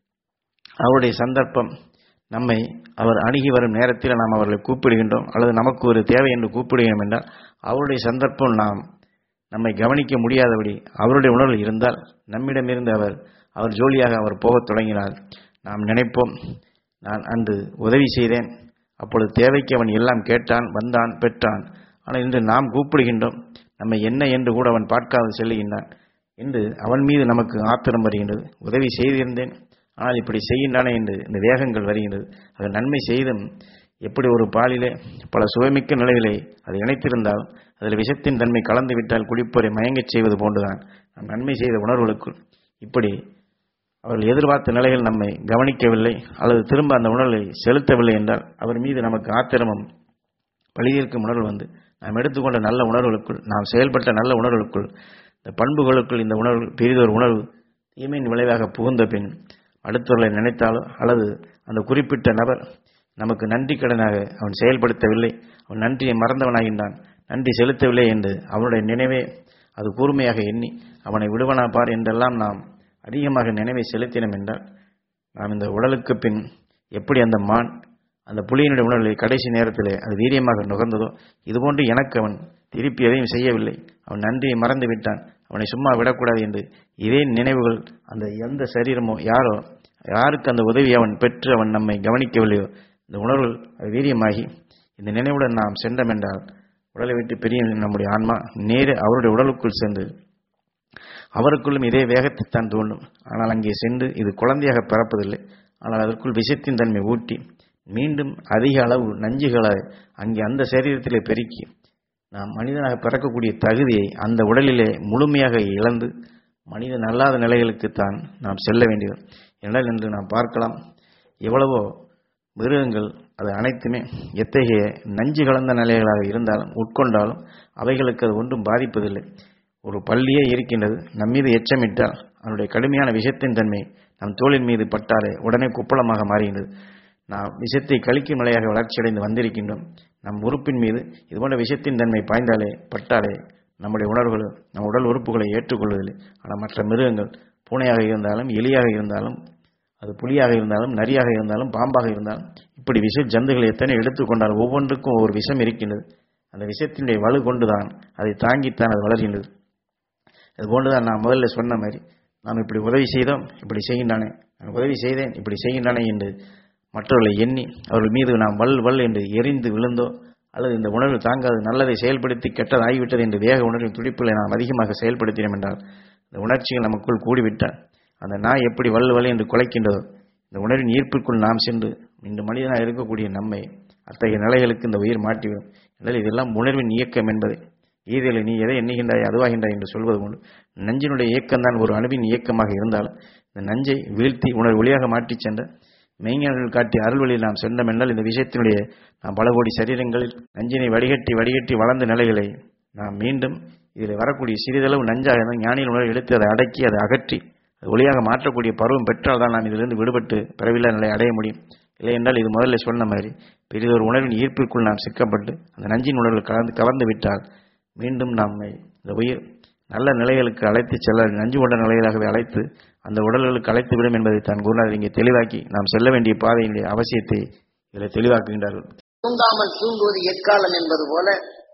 அவருடைய சந்தர்ப்பம் நம்மை அவர் அணுகி வரும் நேரத்தில் நாம் அவர்களை கூப்பிடுகின்றோம் அல்லது நமக்கு ஒரு தேவை என்று கூப்பிடுகிறோம் என்றால் அவருடைய சந்தர்ப்பம் நாம் நம்மை கவனிக்க முடியாதபடி அவருடைய உணர்வு இருந்தால் நம்மிடமிருந்து அவர் அவர் ஜோலியாக அவர் போகத் தொடங்கினார். நாம் நினைப்போம், நான் அன்று உதவி செய்தேன், அப்பொழுது தேவைக்கு அவன் எல்லாம் கேட்டான், வந்தான், பெற்றான். ஆனால் இன்று நாம் கூப்பிடுகின்றோம், நம்மை என்ன என்று கூட அவன் பார்க்காமல் செல்லுகின்றான் என்று அவன் மீது நமக்கு ஆத்திரம் வருகின்றது. உதவி செய்திருந்தேன், ஆனால் இப்படி செய்கின்றானே என்று இந்த வேகங்கள் வருகின்றது. அது நன்மை செய்தும் எப்படி ஒரு பாலிலே பல சுவைமிக்க நிலைகளை அது இணைத்திருந்தாலும் அதில் விஷத்தின் தன்மை கலந்து விட்டால் குடிப்போரை மயங்கச் செய்வது போன்றுதான் நாம் நன்மை செய்த உணர்வுகளுக்குள் இப்படி அவர்கள் எதிர்பார்த்த நிலைகள் நம்மை கவனிக்கவில்லை அல்லது திரும்ப அந்த உணர்வை செலுத்தவில்லை என்றால் அவர் மீது நமக்கு ஆத்திரமும் பழிதீர்க்கும் உணர்வு வந்து நாம் எடுத்துக்கொண்ட நல்ல உணர்வுகளுக்குள் நாம் செயல்பட்ட நல்ல உணர்வுகளுக்குள் இந்த பண்புகளுக்குள் இந்த உணர்வு பெரிதொரு உணர்வு தீமையின் விளைவாக புகுந்த பின் அடுத்தவர்களை நினைத்தாலோ அல்லது அந்த குறிப்பிட்ட நபர் நமக்கு நன்றி கடனாக அவன் செயல்படுத்தவில்லை, அவன் நன்றியை மறந்தவனாகின்றான், நன்றி செலுத்தவில்லை என்று அவனுடைய நினைவே அது கூர்மையாக எண்ணி அவனை விடுவனா பார் என்றெல்லாம் நாம் அதிகமாக நினைவை செலுத்தினோம் என்றால் நாம் இந்த உடலுக்கு பின் எப்படி அந்த மான் அந்த புலியினுடைய உணர்வை கடைசி நேரத்தில் அது வீரியமாக நுகர்ந்ததோ இதுபோன்று எனக்கு அவன் திருப்பி எதையும் செய்யவில்லை, அவன் நன்றியை மறந்து விட்டான், அவனை சும்மா விடக்கூடாது என்று இதே நினைவுகள் அந்த எந்த சரீரமோ யாரோ யாருக்கு அந்த உதவி அவன் பெற்று அவன் நம்மை கவனிக்கவில்லையோ இந்த உணர்வு அது வீரியமாகி இந்த நினைவுடன் நாம் சென்றோம் என்றால் உடலை விட்டு பெரிய நம்முடைய ஆன்மா நேரே அவருடைய உடலுக்குள் சென்று அவருக்குள்ளும் இதே வேகத்தை தான் தோன்றும். ஆனால் அங்கே சென்று இது குழந்தையாக பிறப்பதில்லை, ஆனால் அதற்குள் விஷத்தின் தன்மை ஊட்டி மீண்டும் அதிக அளவு நஞ்சுகளை அங்கே அந்த சரீரத்திலே பெருக்கி நாம் மனிதனாக பிறக்கக்கூடிய தகுதியை அந்த உடலிலே முழுமையாக இழந்து மனிதன் அல்லாத நிலைகளுக்குத்தான் நாம் செல்ல வேண்டியது. என்றால் என்று நாம் பார்க்கலாம், எவ்வளவோ மிருகங்கள் அது அனைத்துமே எத்தகைய நஞ்சு கலந்த நிலைகளாக இருந்தாலும் உட்கொண்டாலும் அவைகளுக்கு அது ஒன்றும் பாதிப்பதில்லை. ஒரு பள்ளியே இருக்கின்றது, நம்மீது எச்சமிட்டால் அதனுடைய கடுமையான விஷத்தின் தன்மை நம் தோளின் மீது பட்டாலே உடனே குப்பளமாக மாறுகின்றது. நாம் விஷத்தை கழிக்கும் நிலையாக வளர்ச்சியடைந்து வந்திருக்கின்றோம். நம் உறுப்பின் மீது இதுபோன்ற விஷத்தின் தன்மை பாய்ந்தாலே பட்டாலே நம்முடைய உணர்வுகள் நம் உடல் உறுப்புகளை ஏற்றுக்கொள்வதில்லை. ஆனால் மற்ற மிருகங்கள் பூனையாக இருந்தாலும் எலியாக இருந்தாலும் அது புலியாக இருந்தாலும் நரியாக இருந்தாலும் பாம்பாக இருந்தாலும் இப்படி விஷ ஜந்துகளை எத்தனை எடுத்துக்கொண்டால் ஒவ்வொன்றுக்கும் ஒவ்வொரு விஷம் இருக்கின்றது. அந்த விஷத்தினுடைய வலு கொண்டுதான் அதை தாங்கித்தான் அது வளர்கின்றது. அதுபோன்றுதான் நான் முதல்ல சொன்ன மாதிரி நாம் இப்படி உதவி செய்தோம், இப்படி செய்கின்றானே, நான் உதவி செய்தேன், இப்படி செய்கின்றானே என்று மற்றவர்களை எண்ணி அவர்கள் மீது நாம் வல் வல் என்று எரிந்து விழுந்தோ அல்லது இந்த உணர்வு தாங்காது நல்லதை செயல்படுத்தி கெட்டது ஆகிவிட்டது என்று வேக உணர்வின் துடிப்புகளை நாம் அதிகமாக செயல்படுத்தினோம் என்றால் இந்த உணர்ச்சிகள் நமக்குள் கூடிவிட்டால் அந்த நாய் எப்படி வல் வல் என்று குலைக்கின்றதோ இந்த உணர்வின் ஈர்ப்பிற்குள் நாம் சென்று இந்த மனிதனாக இருக்கக்கூடிய நம்மை அத்தகைய நிலைகளுக்கு இந்த உயிர் மாற்றிவிடும். என்றால் இதெல்லாம் உணர்வின் இயக்கம் என்பதை ஈதில் நீ எதை எண்ணுகின்றாய் அதுவாகின்றாய் என்று சொல்வது கொண்டு நஞ்சினுடைய இயக்கம்தான் ஒரு அணுவின் இயக்கமாக இருந்தாலும் இந்த நஞ்சை வீழ்த்தி உணர்வு ஒளியாக மாற்றிச் சென்ற மெய்ஞானிகள் காட்டிய அருள்வழியில் நாம் சென்றோம் என்றால் இந்த விஷயத்தினுடைய நாம் பல கோடி சரீரங்களில் நஞ்சினை வடிகட்டி வடிகட்டி வளர்ந்த நிலைகளை நாம் மீண்டும் இதில் வரக்கூடிய சிறிதளவு நஞ்சாக இருந்தால் ஞானியின் உணர்வை எடுத்து அதை அடக்கி அதை அகற்றி அது ஒளியாக மாற்றக்கூடிய பருவம் பெற்றால் தான் நாம் இதிலிருந்து விடுபட்டு பிறவில்லா நிலை அடைய முடியும். இல்லை என்றால் இது முதல்ல சொன்ன மாதிரி பெரிதொரு உணர்வின் ஈர்ப்பிற்குள் நாம் சிக்கப்பட்டு அந்த நஞ்சின் உணர்வு கலந்து கவர்ந்து விட்டால் மீண்டும் நம்மை இந்த உயிர் நல்ல நிலைகளுக்கு அழைத்து செல்ல நஞ்சு கொண்ட நிலைகளாகவே அழைத்து அந்த உடல்களுக்கு அழைத்து விடும் என்பதை தான் குருநாதர் இங்கே தெளிவாக்கி நாம் செல்ல வேண்டிய பாதையினுடைய அவசியத்தை இதில் தெளிவாக்குகின்றார்கள். தூங்காமல் தூங்குவது எக்காலம் என்பது போல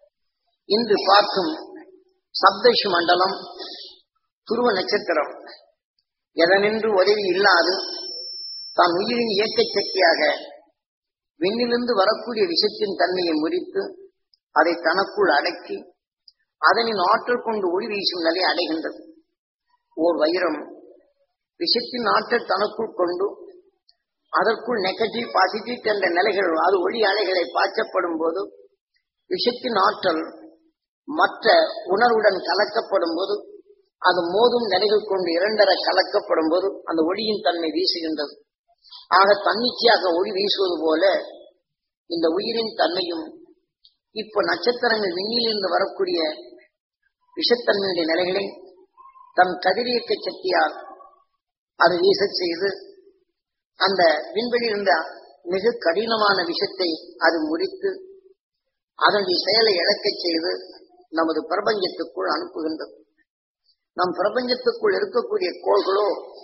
இன்று பார்க்கும் சப்தஷி மண்டலம் துருவ நட்சத்திரம் எதனின்று உதவி இல்லாது தான் உயிரின் இயக்க சக்தியாக விண்ணிலிருந்து வரக்கூடிய விஷத்தின் தன்மையை முறித்து அதை தனக்குள் அடக்கி அதனின் ஆற்றல் கொண்டு ஒளி வீசும் நிலை அடைகின்றது. ஓர் வைரம் விஷத்தின் ஆற்றல் தனக்குள் கொண்டு அதற்குள் நெகட்டிவ் பாசிட்டிவ் என்ற நிலைகள் அது ஒளி அலைகளை பாய்ச்சப்படும் போது விஷத்தின் ஆற்றல் மற்ற உணர்வுடன் கலக்கப்படும் போது அது மோதும் நிலைகள் கொண்டு இரண்டரை கலக்கப்படும் போது அந்த ஒளியின் தன்மை வீசுகின்றது. ஆக தன்னிச்சையாக ஒளி வீசுவது போல இந்த உயிரின் தன்மையும் இப்ப நட்சத்திரங்கள் விண்ணிலிருந்து வரக்கூடிய விஷத்தன்மையுடைய நிலைகளை தன் கதிரியக்க சக்தியால் அது வீச செய்து அந்த விண்வெளியில் இருந்த மிக கடினமான விஷத்தை அது முறித்து அதனுடைய செயலை இழக்கச் செய்து நமது பிரபஞ்சத்துக்குள் அனுப்புகின்றது. நம் பிரபஞ்சத்துக்குள் இருக்கக்கூடிய கோள்களோ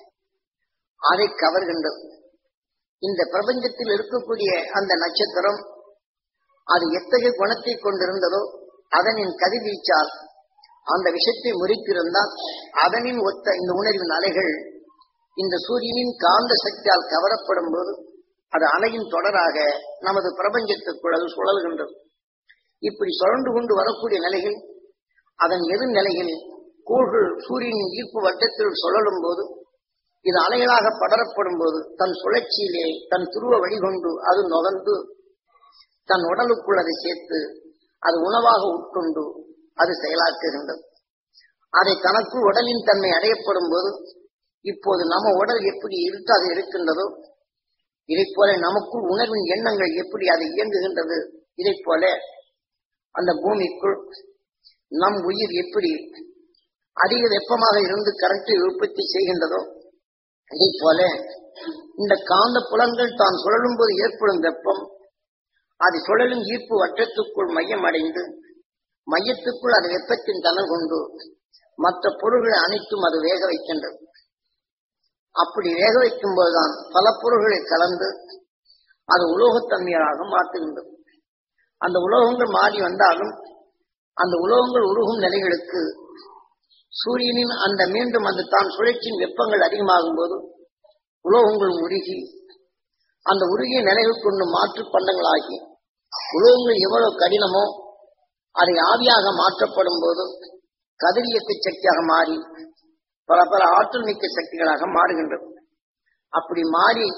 அதை கவர்கின்றது. இந்த பிரபஞ்சத்தில் இருக்கக்கூடிய அந்த நட்சத்திரம் அது எத்தகைய குணத்தை கொண்டிருந்ததோ அதனின் கதிர்வீச்சால் அந்த விஷத்தை முறித்திருந்தால் அதனின் ஒத்த இந்த உணர்வின் அலைகள் இந்த சூரியனின் காந்த சக்தியால் கவரப்படும் போது அது அலையின் தொடராக நமது பிரபஞ்சத்துக்குள் அது சுழல்கின்றது. இப்படி சுழன்று கொண்டு வரக்கூடிய நிலையில் அதன் எதிர் நிலையில் கோள்கள் சூரியனின் ஈர்ப்பு வட்டத்தில் சுழலும் போது இது அலைகளாக படரப்படும் போது தன் சுழற்சியிலே தன் துருவ வழிகொண்டு அது நுகர்ந்து தன் உடலுக்குள் அதை சேர்த்து அது உணவாக உட்கொண்டு அது செயலாக்குகின்றது. அதை தனக்குள் உடலின் தன்மை அடையப்படும் போது இப்போது நம்ம உடல் எப்படி இருக்காது இருக்கின்றதோ இதை போல நமக்குள் உணர்வின் எண்ணங்கள் எப்படி அது இயங்குகின்றது, இதை போல அந்த பூமிக்குள் நம் உயிர் எப்படி அதிக வெப்பமாக இருந்து கரண்ட்டை உற்பத்தி செய்கின்றதோ இதை போல இந்த காந்த புலன்கள் தான் சுழலும் போது ஏற்படும் வெப்பம் அது சுழலும் ஈர்ப்பு வட்டத்துக்குள் மையம் அடைந்து மையத்துக்குள் அது வெப்பத்தின் தணல் கொண்டு மற்ற பொருள்களை அனைத்தும் அது வேக வைக்கின்றது. அப்படி வேக வைக்கும் போதுதான் பல பொருள்களை கலந்து அது உலோகத்தன்மையாக மாற்றுகின்றது. அந்த உலோகங்கள் மாறி வந்தாலும் அந்த உலோகங்கள் உருகும் நிலைகளுக்கு சூரியனின் அந்த மீண்டும் அந்த தான் சுழற்சியின் வெப்பங்கள் அதிகமாகும் போது உலோகங்கள் உருகி அந்த உருகிய நிலைகள் கொண்டு மாற்று பண்டங்களாகி உலோகங்கள் எவ்வளவு கடினமோ அதை ஆவியாக மாற்றப்படும் போது கதிரியக்க சக்தியாக மாறி பல பல ஆற்றல் மிக்க சக்திகளாக மாறுகின்றது. அப்படி மாறி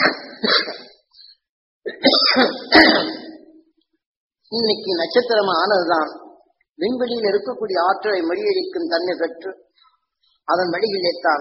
இன்னைக்கு நட்சத்திரம் ஆனதுதான் விண்வெளியில் இருக்கக்கூடிய ஆற்றலை மொழியடிக்கும் தன்மை பெற்று அதன் வழியிலேத்தான்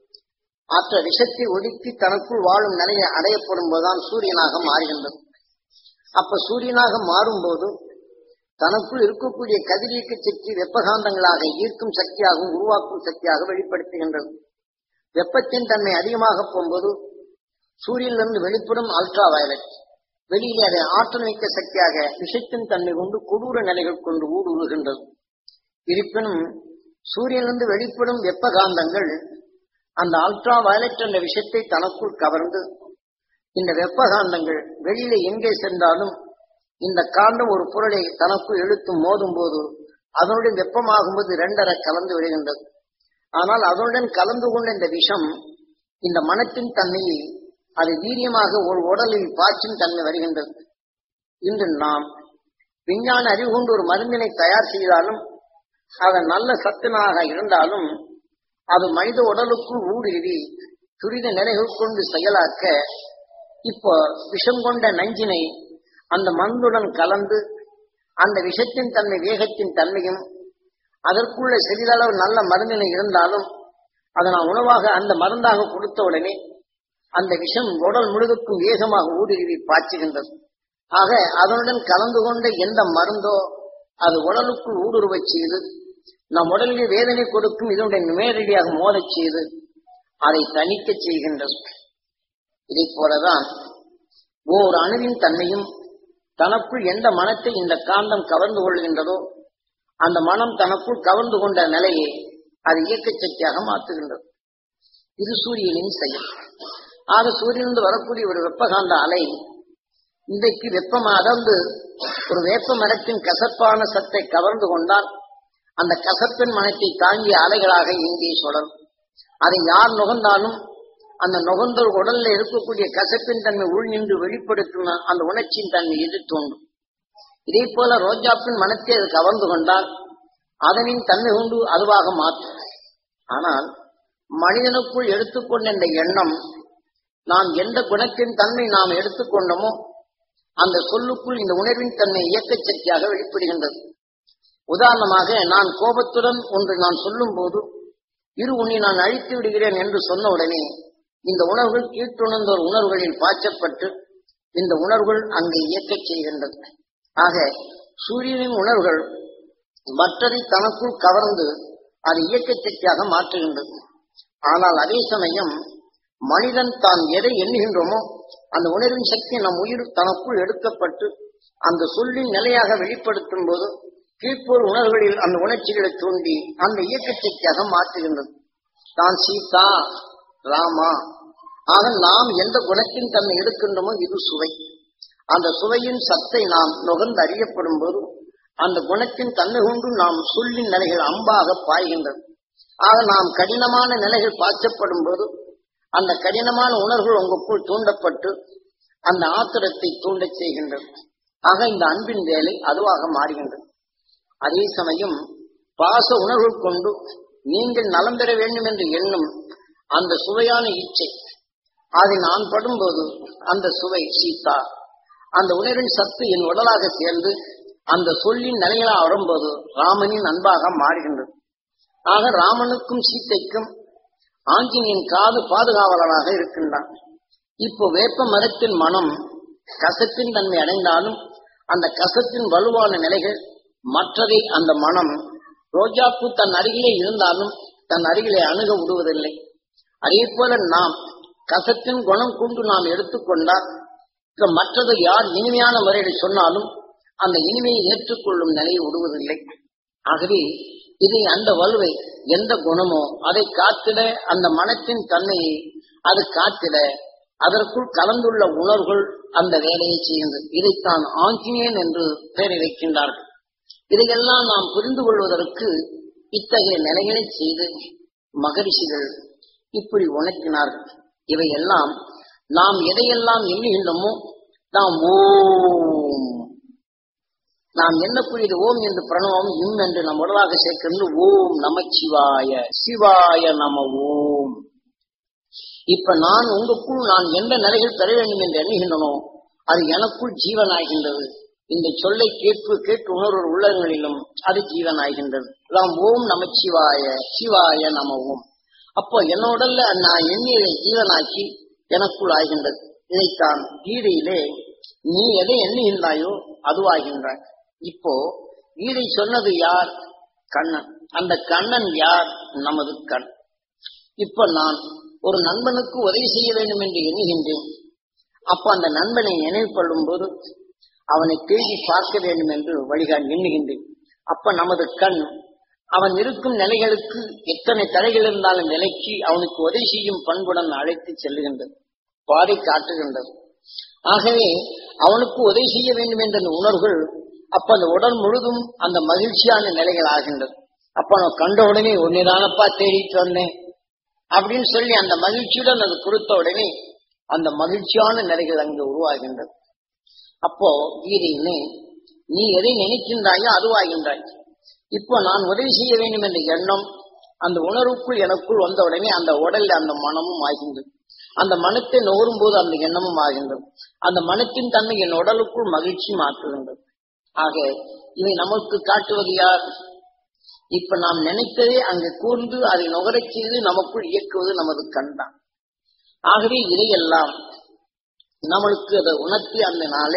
ஆற்றல் விஷத்தை ஒடுக்கி தனக்குள் வாழும் நிலையை அடையப்படும் போதுதான் சூரியனாக மாறுகின்றது. அப்ப சூரியனாக மாறும்போது தனக்குள் இருக்கக்கூடிய கதிரியக்க சக்தி வெப்பகாந்தங்களாக ஈர்க்கும் சக்தியாகவும் உருவாக்கும் சக்தியாக வெளிப்படுத்துகின்றது. வெப்பத்தின் தன்மை அதிகமாக போகும்போது சூரியனிலிருந்து வெளிப்படும் அல்ட்ரா வயலட் வெளியிலே அதை ஆற்றல் மிக்க சக்தியாக விஷத்தின் தன்மை கொண்டு கொடூர நிலைகள் கொண்டு ஊடுருகின்றது. இருப்பினும் சூரியனிலிருந்து வெளிப்படும் வெப்பகாந்தங்கள் அந்த அல்ட்ரா வயலட் என்ற விஷத்தை தனக்குள் கவர்ந்து இந்த வெப்பகாந்தங்கள் வெளியில எங்கே சென்றாலும் இந்த காந்தம் ஒரு பொருளை தனக்குள் இழுத்து மோதும் போது அதனுடைய வெப்பமாகும் போது இரண்டரை கலந்து விடுகின்றது. ஆனால் அதனுடன் கலந்து கொண்ட இந்த விஷம் இந்த மனத்தின் தன்மையை அது வீரியமாக ஒரு உடலில் பாய்ச்சும் தன்மை வருகின்றது. இன்று நாம் விஞ்ஞான அறிவு கொண்டு ஒரு மருந்தினை தயார் செய்தாலும் அதன் நல்ல சத்துனாக இருந்தாலும் அது மனித உடலுக்குள் ஊடுருவி துரித நிலைகள் கொண்டு செயலாக்க இப்போ விஷம் கொண்ட நஞ்சினை அந்த மருந்துடன் கலந்து அந்த விஷத்தின் தன்மை வேகத்தின் தன்மையும் அதற்குள்ள சிறிதளவு நல்ல மருந்தினை இருந்தாலும் அதை நான் உணவாக அந்த மருந்தாக கொடுத்த உடனே அந்த விஷம் உடல் முழுவதுக்கும் வேகமாக ஊடுருவி பாய்ச்சுகின்றது. ஆக அதனுடன் கலந்து கொண்ட எந்த மருந்தோ அது உடலுக்குள் ஊடுருவச் செய்து நம் உடலில் வேதனை கொடுக்கும் இதனுடைய நேரடியாக மோதச் செய்து அதை தணிக்க செய்கின்றது. இதை போலதான் ஓர் அணுவின் தன்மையும் தனக்குள் எந்த மனத்தை இந்த காந்தம் கவர்ந்து கொள்கின்றதோ அந்த மனம் தனக்குள் கவர்ந்து கொண்ட நிலையை அது இயக்க சக்தியாக மாற்றுகின்றது. இது சூரியனின் செயல். ஆக சூரியனிலிருந்து வரக்கூடிய ஒரு வெப்பகாந்த அலை இன்றைக்கு வெப்பம் அடர்ந்து ஒரு வேப்ப மரத்தின் கசப்பான சத்தை கவர்ந்து கொண்டால் அந்த கசப்பின் மனத்தை தாங்கிய அலைகளாக இங்கே சுழலும். அதை யார் நுகர்ந்தாலும் அந்த நுகர்ந்த உடல்ல இருக்கக்கூடிய கசப்பின் தன்மை உள் நின்று வெளிப்படுத்தும் அந்த உணர்ச்சியின் தன்மை எது தோன்றும். இதே போல ரோஜாப்பின் மனத்தை அது கவர்ந்து கொண்டால் அதனின் தன்மை கொண்டு அதுவாக மாற்றும். ஆனால் மனிதனுக்குள் எடுத்துக்கொண்ட இந்த எண்ணம் நாம் எந்த குணத்தின் தன்மை நாம் எடுத்துக்கொண்டோமோ அந்த சொல்லுக்குள் இந்த உணர்வின் தன்மை இயக்க சக்தியாக வெளிப்படுகின்றது. உதாரணமாக, நான் கோபத்துடன் ஒன்று நான் சொல்லும் போது இரு உன்னை நான் அழித்து விடுகிறேன் என்று சொன்ன உடனே இந்த உணர்வுகள் கீழ்த்துணர்ந்தோர் உணர்வுகளில் பாய்ச்சப்பட்டு இந்த உணர்வுகள் அங்கே இயக்கச் செய்கின்றது. ஆக சூரியனின் உணர்வுகள் மற்றதை தனக்குள் கவர்ந்து அது இயக்க சக்தியாக மாற்றுகின்றது. ஆனால் அதே சமயம் மனிதன் தான் எதை எண்ணுகின்றோமோ அந்த உணர்வின் சக்தி நம் உயிர் தனக்குள் எடுக்கப்பட்டு அந்த சொல்லின் நிலையாக வெளிப்படுத்தும் போது கீழ்ப்போர் உணர்வுகளில் அந்த உணர்ச்சிகளை தூண்டி அந்த இயக்க சக்தியாக மாற்றுகின்றது. தான் சீதா, ராமா. ஆக நாம் எந்த குணத்தின் தன்னை எடுக்கின்றோமோ இது சுவை. அந்த சுவையின் சத்தை நாம் நுகர்ந்து அறியப்படும் போது அந்த குணத்தின் தன்மை கொண்டு நாம் சொல்லின் நிலைகள் அம்பாக பாய்கின்றது. ஆக நாம் கடினமான நிலைகள் பாய்ச்சப்படும் போது அந்த கடினமான உணர்வுகள் உங்களுக்குள் தூண்டப்பட்டு அந்த ஆத்திரத்தை தூண்டச் செய்கின்றது. ஆக இந்த அன்பின் வேலை அதுவாக மாறுகின்றது. அதே சமயம் பாச உணர்வு கொண்டு நீங்கள் நலம் பெற வேண்டும் என்று எண்ணும் அந்த சுவையான இச்சை அதை நான் படும்போது அந்த சுவை சீதா, அந்த உணர்வின் சத்து என் உடலாக சேர்ந்து அந்த சொல்லின் நிலைகளாக வரும்போது ராமனின் அன்பாக மாறுகின்றது. ஆக ராமனுக்கும் சீத்தைக்கும் ஆஞ்சனியின் காது பாதுகாவலராக இருக்கின்றான். இப்போ வேப்ப மரத்தின் மனம் கசத்தின் தன்மை அடைந்தாலும் அந்த கசத்தின் வலுவான நிலைகள் மற்றதை அந்த மனம் ரோஜாப்பூ தன் அருகிலே இருந்தாலும் தன் அருகிலே அணுக விடுவதில்லை. அதே போல நாம் கசத்தின் குணம் கொண்டு நாம் எடுத்துக்கொண்டால் மற்றது யார் இனிமையான முறையில் சொன்னாலும் அந்த இனிமையை ஏற்றுக்கொள்ளும் நிலையை விடுவதில்லை. ஆகவே இதை அந்த வலுவை எந்த குணமோ அதை காத்திட அந்த மனத்தின் தன்மையை அது காத்திட அதற்குள் கலந்துள்ள உணர்வுகள் அந்த வேலையை செய்கின்றது. இதைத்தான் ஆஞ்சநேயன் என்று பெயரை வைக்கின்றார்கள். இதையெல்லாம் நாம் புரிந்து கொள்வதற்கு இத்தகைய நிலைகளை செய்து மகரிஷிகள் இப்படி உணர்த்தினார்கள். இவையெல்லாம் நாம் எதையெல்லாம் எண்ணுகின்றோமோ நாம் ஓம், நாம் எண்ணக்கூடியது ஓம் என்று பிரணவம் இம் என்று நம் உடலாக சேர்க்கின்ற ஓம் நமச்சிவாய சிவாய நம ஓம். இப்ப நான் உங்களுக்குள் நான் எந்த நிலைகள் பெற வேண்டும் என்று எண்ணுகின்றனோ அது எனக்குள் ஜீவனாகின்றது. இந்த சொல்லை கேட்பு கேட்டு உணர்வு உள்ளங்களிலும் அது ஜீவனாகின்றது. நாம் ஓம் நமச்சிவாய சிவாய நம ஓம். அப்போ என்னோடல்ல நான் எண்ணியதை ஜீவனாக்கி எனக்குள் ஆகின்றது. இதைத்தான் கீதையிலே நீ எதை எண்ணுகின்றாயோ அதுவாகின்றாய். இப்போ கீதை சொன்னது யார்? கண்ணன். அந்த கண்ணன் யார்? நமது கண். இப்ப நான் ஒரு நண்பனுக்கு உதவி செய்ய வேண்டும் என்று எண்ணுகின்றேன். அப்ப அந்த நண்பனை நினைவு கொள்ளும் போது அவனை தேடி பார்க்க வேண்டும் என்று வழிகான் எண்ணுகின்றேன். அப்ப நமது கண் அவன் இருக்கும் நிலைகளுக்கு எத்தனை தடைகள் இருந்தாலும் நிலைக்கு அவனுக்கு உதவி செய்யும் பண்புடன் அழைத்து செல்லுகின்றது, பாதை காட்டுகின்றது. ஆகவே அவனுக்கு உதவி செய்ய வேண்டும் என்ற உணர்வுகள் அப்ப அந்த உடல் முழுதும் அந்த மகிழ்ச்சியான நிலைகள் ஆகின்றது. அப்ப நான் கண்ட உடனே உன்னைதானப்பா தேடிட்டு வந்தேன் அப்படின்னு சொல்லி அந்த மகிழ்ச்சியுடன் அது கொடுத்த உடனே அந்த மகிழ்ச்சியான நிலைகள் அங்கு உருவாகின்றது. அப்போ கீதையிலே நீ எதை நினைக்கின்றாயோ அதுவாகின்றாய். இப்போ நான் உதவி செய்ய வேண்டும் என்ற எண்ணம் அந்த உணர்வுக்குள் எனக்குள் வந்த உடனே அந்த உடல்ல அந்த மனமும் ஆகின்றது. அந்த மனத்தை நுகரும் போது அந்த எண்ணமும் ஆகின்றது. அந்த மனத்தின் தன்மை என் உடலுக்குள் மகிழ்ச்சி மாற்றுகின்றது. ஆக இவை நமக்கு காட்டுவது யார்? இப்ப நாம் நினைத்ததே அங்கு கூர்ந்து அதை நுகரச் செய்து நமக்குள் இயக்குவது நமது கண் தான். ஆகவே இதையெல்லாம் நம்மளுக்கு அதை உணர்த்தி அந்த நாளை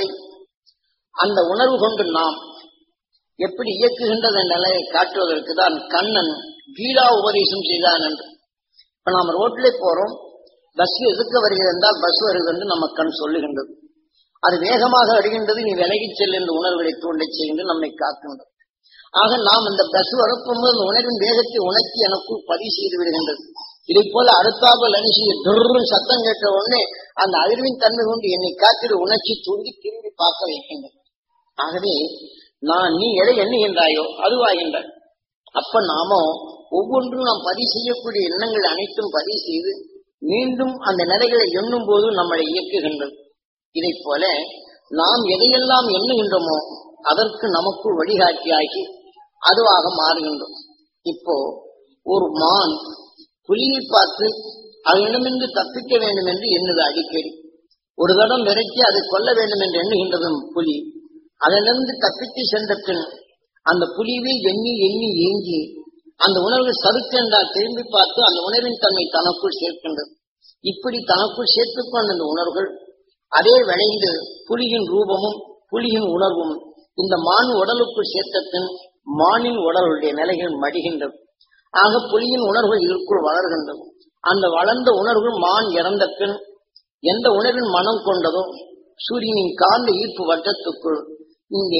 அந்த உணர்வு கொண்டு நாம் எப்படி இயக்குகின்றது என்ற நிலையை காட்டுவதற்கு தான் கண்ணன் கீதா உபதேசம் செய்தான் என்று. இப்ப நாம் ரோட்டிலே போறோம், பஸ் எதுக்க வருகிறது என்றால் பஸ் வருகிறது என்று நம்ம கண் சொல்லுகின்றது. அது வேகமாக அடைகின்றது, நீ விலகிச் செல் என்று உணர்வுகளை தூண்டச் செய்கின்றது, நம்மை காக்கின்றது. ஆக நாம் அந்த பஸ் வரப்போது அந்த உணர்வின் வேகத்தை உணர்த்தி எனக்குள் பதிவு செய்து விடுகின்றது. இதை போல அடுத்தாமல் அணிசி சத்தம் கேட்ட உடனே அந்த அதிர்வின் தன்மை கொண்டு என்னை காத்திரு உணர்ச்சி தூண்டி திரும்பி பார்க்க வைக்கின்றது. ஆகவே நான் நீ எதை எண்ணுகின்றாயோ அதுவாகின்றாய். அப்ப நாமோ ஒவ்வொன்றும் நாம் பதிவு செய்யக்கூடிய எண்ணங்கள் அனைத்தும் பதிவு செய்து மீண்டும் அந்த நிலைகளை எண்ணும் போது நம்மளை இயக்குகின்றது. இதை போல நாம் எதையெல்லாம் எண்ணுகின்றோமோ அதற்கு நமக்குள் வழிகாட்டியாகி அதுவாக மாறுகின்றோம். இப்போ ஒரு மான் புலியை பார்த்து அதனிடமிருந்து தப்பிக்க வேண்டும் என்று எண்ணுது அடிக்கடி. ஒரு தடம் விரட்டி அதை கொல்ல வேண்டும் என்று எண்ணுகின்றதும் புலி. அதிலிருந்து தப்பித்து சென்ற பின் அந்த புலியை எண்ணி எண்ணி ஏங்கி அந்த உணர்வு சறுக்கென்றால் திரும்பி பார்த்து அந்த உணர்வின் தன்மை தனக்குள் சேர்க்கின்றது. இப்படி தனக்குள் சேர்த்துக் கொண்ட அந்த உணர்வுகள் அதே விளைந்து புலியின் ரூபமும் புலியின் உணர்வும் இந்த மான் உடலுக்குள் சேர்த்த பின் மானின் உடலுடைய நிலைகள் மடிகின்றது. ஆக புலியின் உணர்வுகள் இதற்குள் வளர்கின்றது. அந்த வளர்ந்த உணர்வு மான் இறந்த பின் எந்த உணர்வின் மனம் கொண்டதோ சூரியனின் காந்த ஈர்ப்பு வட்டத்துக்குள் இங்கே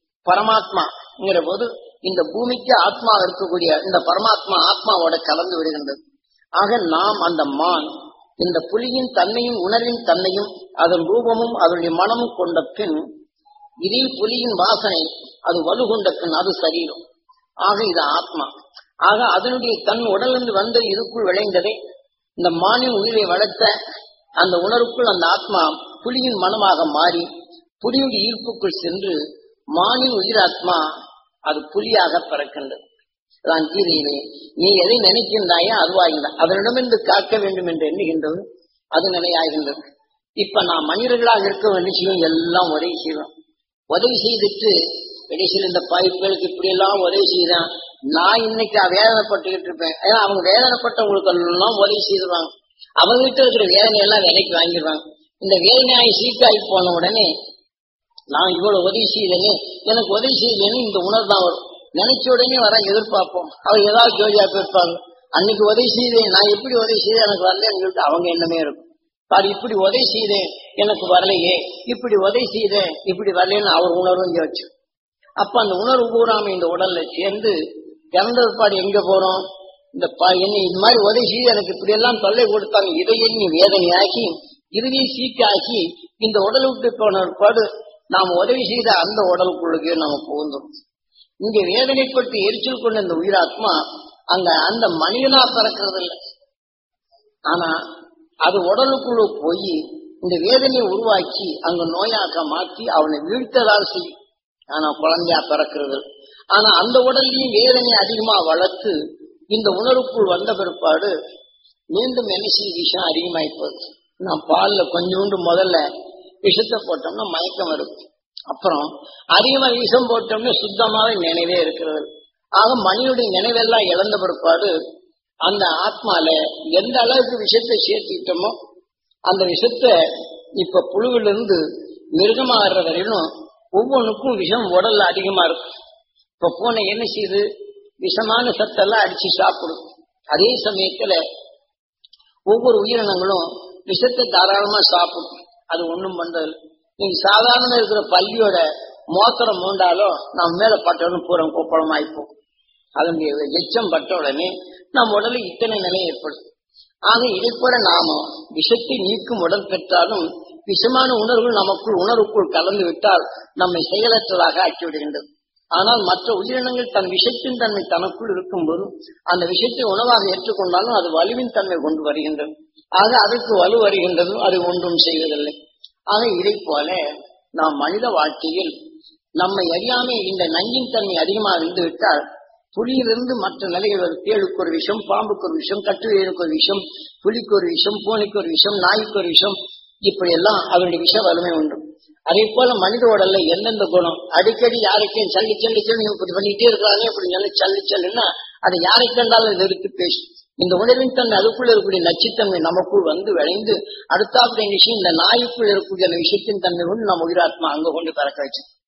பரமாத்மாங்கிற போது இந்த பூமிக்கு ஆத்மா இருக்கக்கூடிய இந்த பரமாத்மா ஆத்மாவோட கலந்து விடுகின்றது. ஆக நாம் அந்த மான் இந்த புலியின் தன்மையும் உணர்வின் தன்மையும் அதன் ரூபமும் அதனுடைய மனமும் கொண்ட பின் இதில் புலியின் வாசனை அது வலுகொண்ட பின் அது சரீரம். ஆக இது ஆத்மா. ஆக அதனுடைய தன் உடலிருந்து வந்த இதுக்குள் விளைந்ததை இந்த மானின் உயிரை வளர்த்த அந்த உணர்வுக்குள் அந்த ஆத்மா புலியின் மனமாக மாறி புலியுடைய ஈர்ப்புக்குள் சென்று மானின் உயிராத்மா அது புலியாக பிறக்கின்றது. தான் கீதையிலே நீ எதை நினைக்கின்றாயோ அதுவாகின்ற அதனிடமிருந்து காக்க வேண்டும் என்று எண்ணுகின்றது அது நிலையாகின்றது. இப்ப நான் மனிதர்களாக இருக்க வேண்டிய எல்லாம் உதவி செய்வோம். உதவி செய்துட்டு கடைசியில் இந்த பைப்புகளுக்கு இப்படி எல்லாம் உதவி செய்யறான். நான் இன்னைக்கு வேதனைப்பட்டுக்கிட்டு இருப்பேன். ஏன்னா அவங்க வேதனைப்பட்டவங்களுக்கு எல்லாம் உதவி செய்துருவாங்க. அவங்க கிட்ட இருக்கிற வேதனையெல்லாம் விலைக்கு வாங்கிடுவாங்க. இந்த வேதனையாகி சீக்காகி போன உடனே நான் இவ்வளவு உதவி செய்யலன்னு எனக்கு உதவி செய்யலன்னு இந்த உணர்வு தான் வரும். நினைச்ச உடனே வர எதிர்பார்ப்போம். அவர் ஏதாவது ஜோதியா கேட்பாங்க. அன்னைக்கு உதவி செய்தேன், நான் எப்படி உதவி செய்தேன் எனக்கு வரலன்னு சொல்லிட்டு அவங்க எண்ணமே இருக்கும். பாரு இப்படி உதவி செய்தேன் எனக்கு வரலையே, இப்படி உதவி செய்தேன் இப்படி வரலன்னு அவர் உணர்வும் யோசிச்சு. அப்ப அந்த உணர்வு பூராம இந்த உடல்ல சேர்ந்து இறந்த பாடு எங்க போறோம்? இந்த என்ன இது மாதிரி உதவி செய்து எனக்கு இப்படி எல்லாம் தொல்லை கொடுத்தாங்க இதை எண்ணி வேதனையாக்கி இறுதியை சீக்காக்கி இந்த உடலுக்கு போன பாடு நாம் உதவி செய்த அந்த உடலுக்குள்ளே நாம புகுந்தோம். இங்க வேதனைப்பட்டு எரிச்சல் கொண்ட இந்த உயிராத்மா அங்க அந்த மனிதனா பிறக்கிறது இல்லை. ஆனா அது உடலுக்குள்ள போய் இந்த வேதனையை உருவாக்கி அங்க நோயாக்க மாற்றி அவனை வீழ்த்ததால் செய்யும். ஆனா குழந்தையா பிறக்கிறது. ஆனா அந்த உடல்லையும் வேதனை அதிகமா வளர்த்து இந்த உணர்வுக்குள் வந்த பிற்பாடு மீண்டும் என்ன செய்ய விஷயம் அதிகமாயிப்போகுது. நான் பால்ல கொஞ்சோண்டு முதல்ல விஷத்தை போட்டோம்னா மயக்கம் வரும். அப்புறம் அதிகமா விஷம் போட்டோம்னா சுத்தமாவே நினைவே இருக்கிறது. ஆக மனிதனுடைய நினைவெல்லாம் இழந்த பிற்பாடு அந்த ஆத்மால எந்த அளவுக்கு விஷத்தை சேர்த்துக்கிட்டோமோ அந்த விஷத்தை இப்ப புழுவிலிருந்து மிருகமா வர்ற வரையிலும் ஒவ்வொன்றுக்கும் விஷம் உடல்ல அதிகமா இருக்கும். இப்ப பூனை என்ன செய்யுது? விஷமான சத்தெல்லாம் அடிச்சு சாப்பிடும். அதே சமயத்துல ஒவ்வொரு உயிரினங்களும் விஷத்தை தாராளமா சாப்பிடும். அது ஒண்ணும் பண்றது. நீங்க சாதாரண இருக்கிற பள்ளியோட மோத்திரம் மூண்டாலும் நம்ம மேல பட்டோன்னு பூரம் கொப்பளம் ஆயிப்போம். அதனுடைய எச்சம் பட்ட உடனே நம் உடலில் இத்தனை நிலை ஏற்படும். ஆக இதை போல நாம விஷத்தை நீக்கும் உடல் பெற்றாலும் விஷமான உணர்வுகள் நமக்குள் உணர்வுக்குள் கலந்து விட்டால் நம்மை செயலற்றதாக ஆக்கிவிடுகின்றது. ஆனால் மற்ற உயிரினங்கள் தன் விஷத்தின் தன்மை தனக்குள் இருக்கும் போது அந்த விஷத்தை உணவாக ஏற்றுக்கொண்டாலும் அது வலுவின் தன்மை கொண்டு வருகின்றது. ஆக அதற்கு வலு வருகின்றது, அது ஒன்றும் செய்வதில்லை. ஆக இதை போல நாம் மனித வாழ்க்கையில் நம்மை அறியாமே இந்த நஞ்சின் தன்மை அதிகமாக இருந்து விட்டால் புலியிலிருந்து மற்ற நிலைகள் தேளுக்கு ஒரு விஷம், பாம்புக்கு ஒரு விஷம், கட்டுவேலுக்கு ஒரு விஷம், புலிக்கு ஒரு விஷம், பூனைக்கு ஒரு விஷம், நாய்க்கு ஒரு விஷம், இப்படி எல்லாம் அவருடைய விஷ வலிமை உண்டு. அதே போல மனித உடல்ல எந்தெந்த குணம் அடிக்கடி யாருக்கும் சல்லி சல்லி சல்லி இப்படி பண்ணிட்டே இருக்கிறாங்க இப்படி சொல்லி சல்லி சல்லுன்னா அதை யாரை கண்டாலும் நிறுத்தி பேசும். இந்த உணர்வின் தன்மை அதுக்குள்ள இருக்கக்கூடிய நச்சுத்தன்மை நமக்குள் வந்து விளைந்து அடுத்தாப்புடைய விஷயம் இந்த நாய்க்குள் இருக்கக்கூடிய அந்த விஷயத்தின் தன்மை கொண்டு நம்ம உயிராத்மா அங்க கொண்டு பறக்க வச்சு